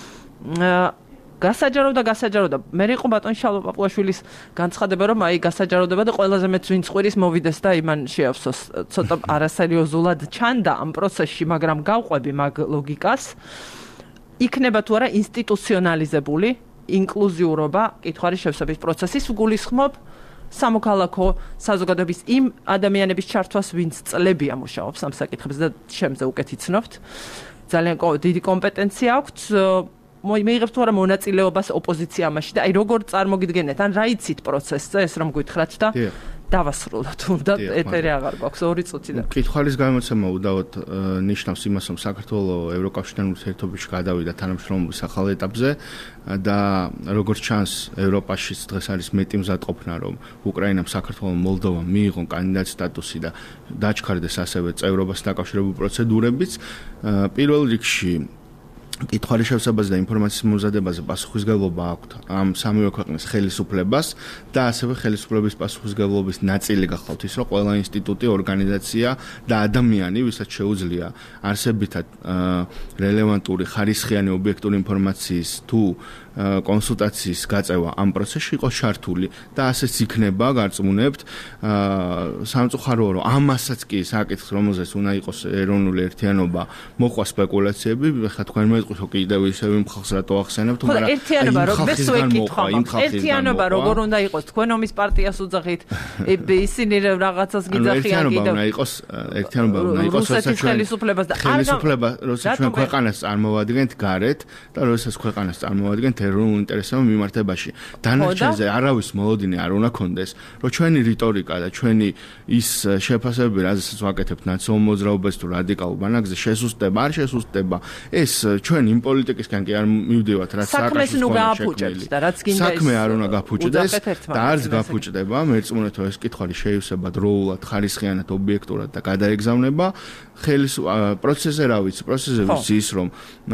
გასაჯაროვდა, გასაჯაროვდა. მე იყო ბატონ შალვა პაპუაშვილის განცხადება, რომ აი გასაჯაროვდება და ყველაზე მეც ვინც ყვირის მოვიდეს და იმან შეავსოს. ცოტა არასერიოზულად ჩანდა ამ პროცესში, მაგრამ გავყვები მაგ ლოგიკას. იქნება თუ არა ინსტიტუციონალიზებული ინკლუზიურობა კითხვარის შევსების პროცესის გულისხმობ სამოქალაქო საზოგადოების იმ ადამიანების ჩართვას, ვინც წლებია მუშაობს ამ საკითხებზე და შემზე უკეთ იცნობთ. ძალიან დიდი კომპეტენცია აქვთ. მიიღებთ თუ არა მონაწილეობას ოპოზიცია ამაში და აი როგორ წარმოგიდგენთ, ან რა იცით პროცესზე, ეს რომ გითხრათ და დავასრულოთ, უნდა ეთერი აღარ გვაქვს ორი წუთი და კითხვის გამოცემა უდავოდ ნიშნავს იმას, რომ საქართველოს ევროკავშირთან ურთიერთობაში გადავიდა თანამშრომლობის ახალ ეტაპზე და როგორც ჩანს, ევროპაშიც დღეს არის მეტი მზადყოფნა, რომ უკრაინამ, საქართველოს, მოლდოვამ მიიღონ კანდიდატის სტატუსი და დაჩქარდეს ასევე წევრობას დაკავშირებული პროცედურებიც. პირველ რიგში კითხვის შევსებაზე და ინფორმაციის მომზადებაზე პასუხისმგებლობა აქვთ ამ სამივე ქვეყნის ხელისუფლებას და ასევე ხელისუფლების პასუხისმგებლობის ნაწილი გახლავთ ის, რომ ყველა ინსტიტუტი, ორგანიზაცია და ადამიანი, ვისაც შეუძლია არსებითად რელევანტური ხარისხიანი ობიექტური ინფორმაციის თუ კონსულტაციის გაწევა ამ პროცესში იყო ჩართული და ასეც იქნება, გარწმუნებთ, სამწუხაროა, რომ ამასაც კი საკითხს, რომელზეც უნდა იყოს ეროვნული ერთიანობა, მოყვა სპეკულაციები, ხა თქვენ მეტყვით, რომ კიდევ ისევ იმ ხალხს რატო ახსენებთ, მაგრამ ერთიანობა რო მესვეკითხვა, ერთიანობა როგორ უნდა იყოს, თქვენ ომის პარტიას უძახით, ისინი რაღაცას გიძახიან კიდევ. ერთიანობა უნდა იყოს, ერთიანობა უნდა იყოს, რუსეთის ხელისუფლებას და ხელისუფლება, როცა ჩვენ ქვეყანას წარმოვადგენთ გარეთ და როდესაც ქვეყანას წარმოვადგენთ ეროვნულ ინტერესებმა მიმართებაში. დანარჩენზე არავის მოლოდინი არ უნდა კონდეს, რომ ჩვენი რიტორიკა და ჩვენი ის შეფასებები, რაზეც ვაკეთებთ ნაციონალურ მოძრაობას თუ რადიკალურ ბანაკზე შესუსტება, არ შესუსტება, ეს ჩვენ ჩვენ იმ პოლიტიკისგან კი არ მივდივართ, რაც საქმეს ნუ გააფუჭებთ და რაც გინდა საქმე არ უნდა გაფუჭდეს და არც გაფუჭდება, მეერწმუნეთო ეს კითხვარი შეივსება დროულად, ხარისხიანად, ობიექტურად და გადაეგზავნება. ხელის პროცესზე რა ვიცი, პროცესზე ვიცი ის რომ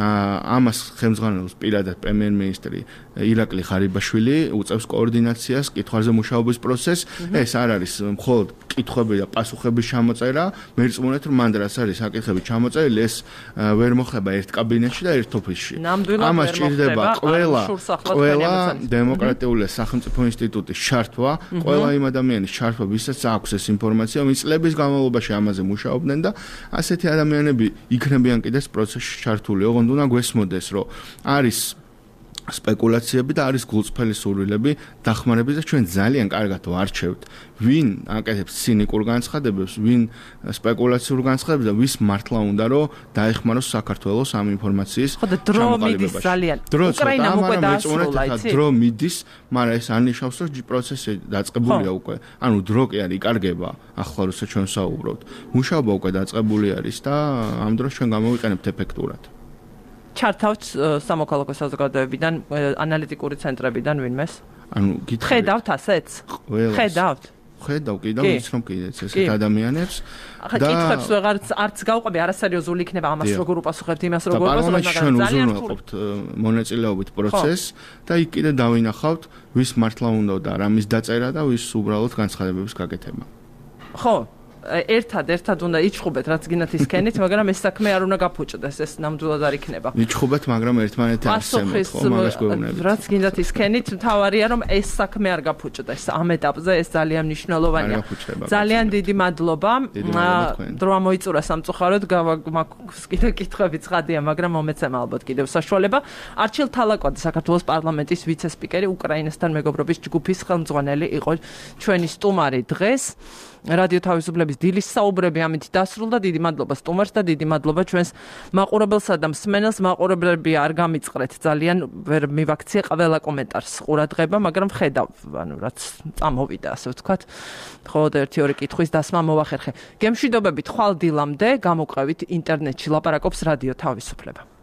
ამას ხელმძღვანელობს პირადად პრემიერ-მინისტრი ირაკლი ღარიბაშვილი, უწევს კოორდინაციას, კითხვაზე მუშაობის პროცესს. ეს არ არის მხოლოდ კითხვები და პასუხების ჩამოწერა, მეერწმუნეთ რომ მანდ რაც არის საკითხები ჩამოწერილი, ეს ვერ მოხდება ერთ კაბინეტში და ერთ ოფისში. ამას ჭირდება ყველა ყველა დემოკრატიული სახელმწიფო ინსტიტუტის ჩართვა, ყველა იმ ადამიანის ჩართვა, ვისაც აქვს ეს ინფორმაცია, ვინც წლების განმავლობაში ამაზე მუშაობდნენ და ასეთი ადამიანები იქნებიან კიდეც პროცესში ჩართული. ოღონდ უნდა გვესმოდეს, რომ არის სპეკულაციები და არის გულწრფელი სურვილები დახმარების და ჩვენ ძალიან კარგად ვარჩევთ ვინ აკეთებს ცინიკურ განცხადებებს, ვინ სპეკულაციურ განცხადებებს და ვის მართლა უნდა რომ დაეხმაროს საქართველოს ამ ინფორმაციის ჩამოყალიბებაში. უკრაინამ უკვე დაასრულა, იცი? დრო მიდის, მაგრამ ეს არნიშნავს რომ პროცესი დაწყებულია უკვე. ანუ დრო კი არ იკარგება, ახლა როცა ჩვენ საუბრობთ. მუშაობა უკვე დაწყებული არის და ამ დროს ჩვენ გამოვიყენებთ ეფექტურად. ჩართავთ სამოქალაქო საზოგადოებიდან, ანალიტიკური ცენტრებიდან ვინმეს? ანუ გითხარით. ხედავთ ასეც? ხედავთ. ხედავ კი და ვიცი რომ კიდეც ესეთ ადამიანებს და კითხვებს ვეღარც არც გავყვები, არასერიოზული იქნება ამას როგორ უპასუხებთ, იმას როგორ უპასუხებთ, მაგრამ ძალიან ვუყობთ მონაწილეობით პროცესს და იქ კიდე დავინახავთ, ვის მართლა უნდა და რამის დაწერა და ვის უბრალოდ განცხადებების გაკეთება. ხო, ერთად ერთად უნდა იჩხუბეთ, რაც გინდათ ისკენით, მაგრამ ეს საქმე არ უნდა გაფუჭდეს, ეს ნამდვილად არ იქნება. იჩხუბეთ, მაგრამ ერთმანეთი არ შემოხ, ხო, მაგას გვეუბნებით. რაც გინდათ ისკენით, თავარია რომ ეს საქმე არ გაფუჭდეს. ამ ეტაპზე ეს ძალიან მნიშვნელოვანია. ძალიან დიდი მადლობა. დრო ამოიწურა სამწუხაროდ, მაქვს კიდე კითხვები ცხადია, მაგრამ მომეცემა ალბათ კიდევ საშუალება. არჩილ თალაკვაძე, საქართველოს პარლამენტის ვიცე-სპიკერი, უკრაინასთან მეგობრობის ჯგუფის ხელმძღვანელი იყო ჩვენი სტუმარი დღეს. რადიო თავისუფლების დილის საუბრები ამით დასრულდა. დიდი მადლობა სტუმარს და დიდი მადლობა ჩვენს მაყურებელსა და მსმენელს. მაყურებლები არ გამიწყრეთ, ძალიან ვერ მივაქციე ყველა კომენტარს ყურადღება, მაგრამ ხედავ, ანუ რაც წამოვიდა, ასე ვთქვათ. მხოლოდ ერთი-ორი კითხვის დასმა მოვახერხე. გემშვიდობებით ხვალ დილამდე, გამოყევით ინტერნეტში ლაპარაკობს რადიო თავისუფლება.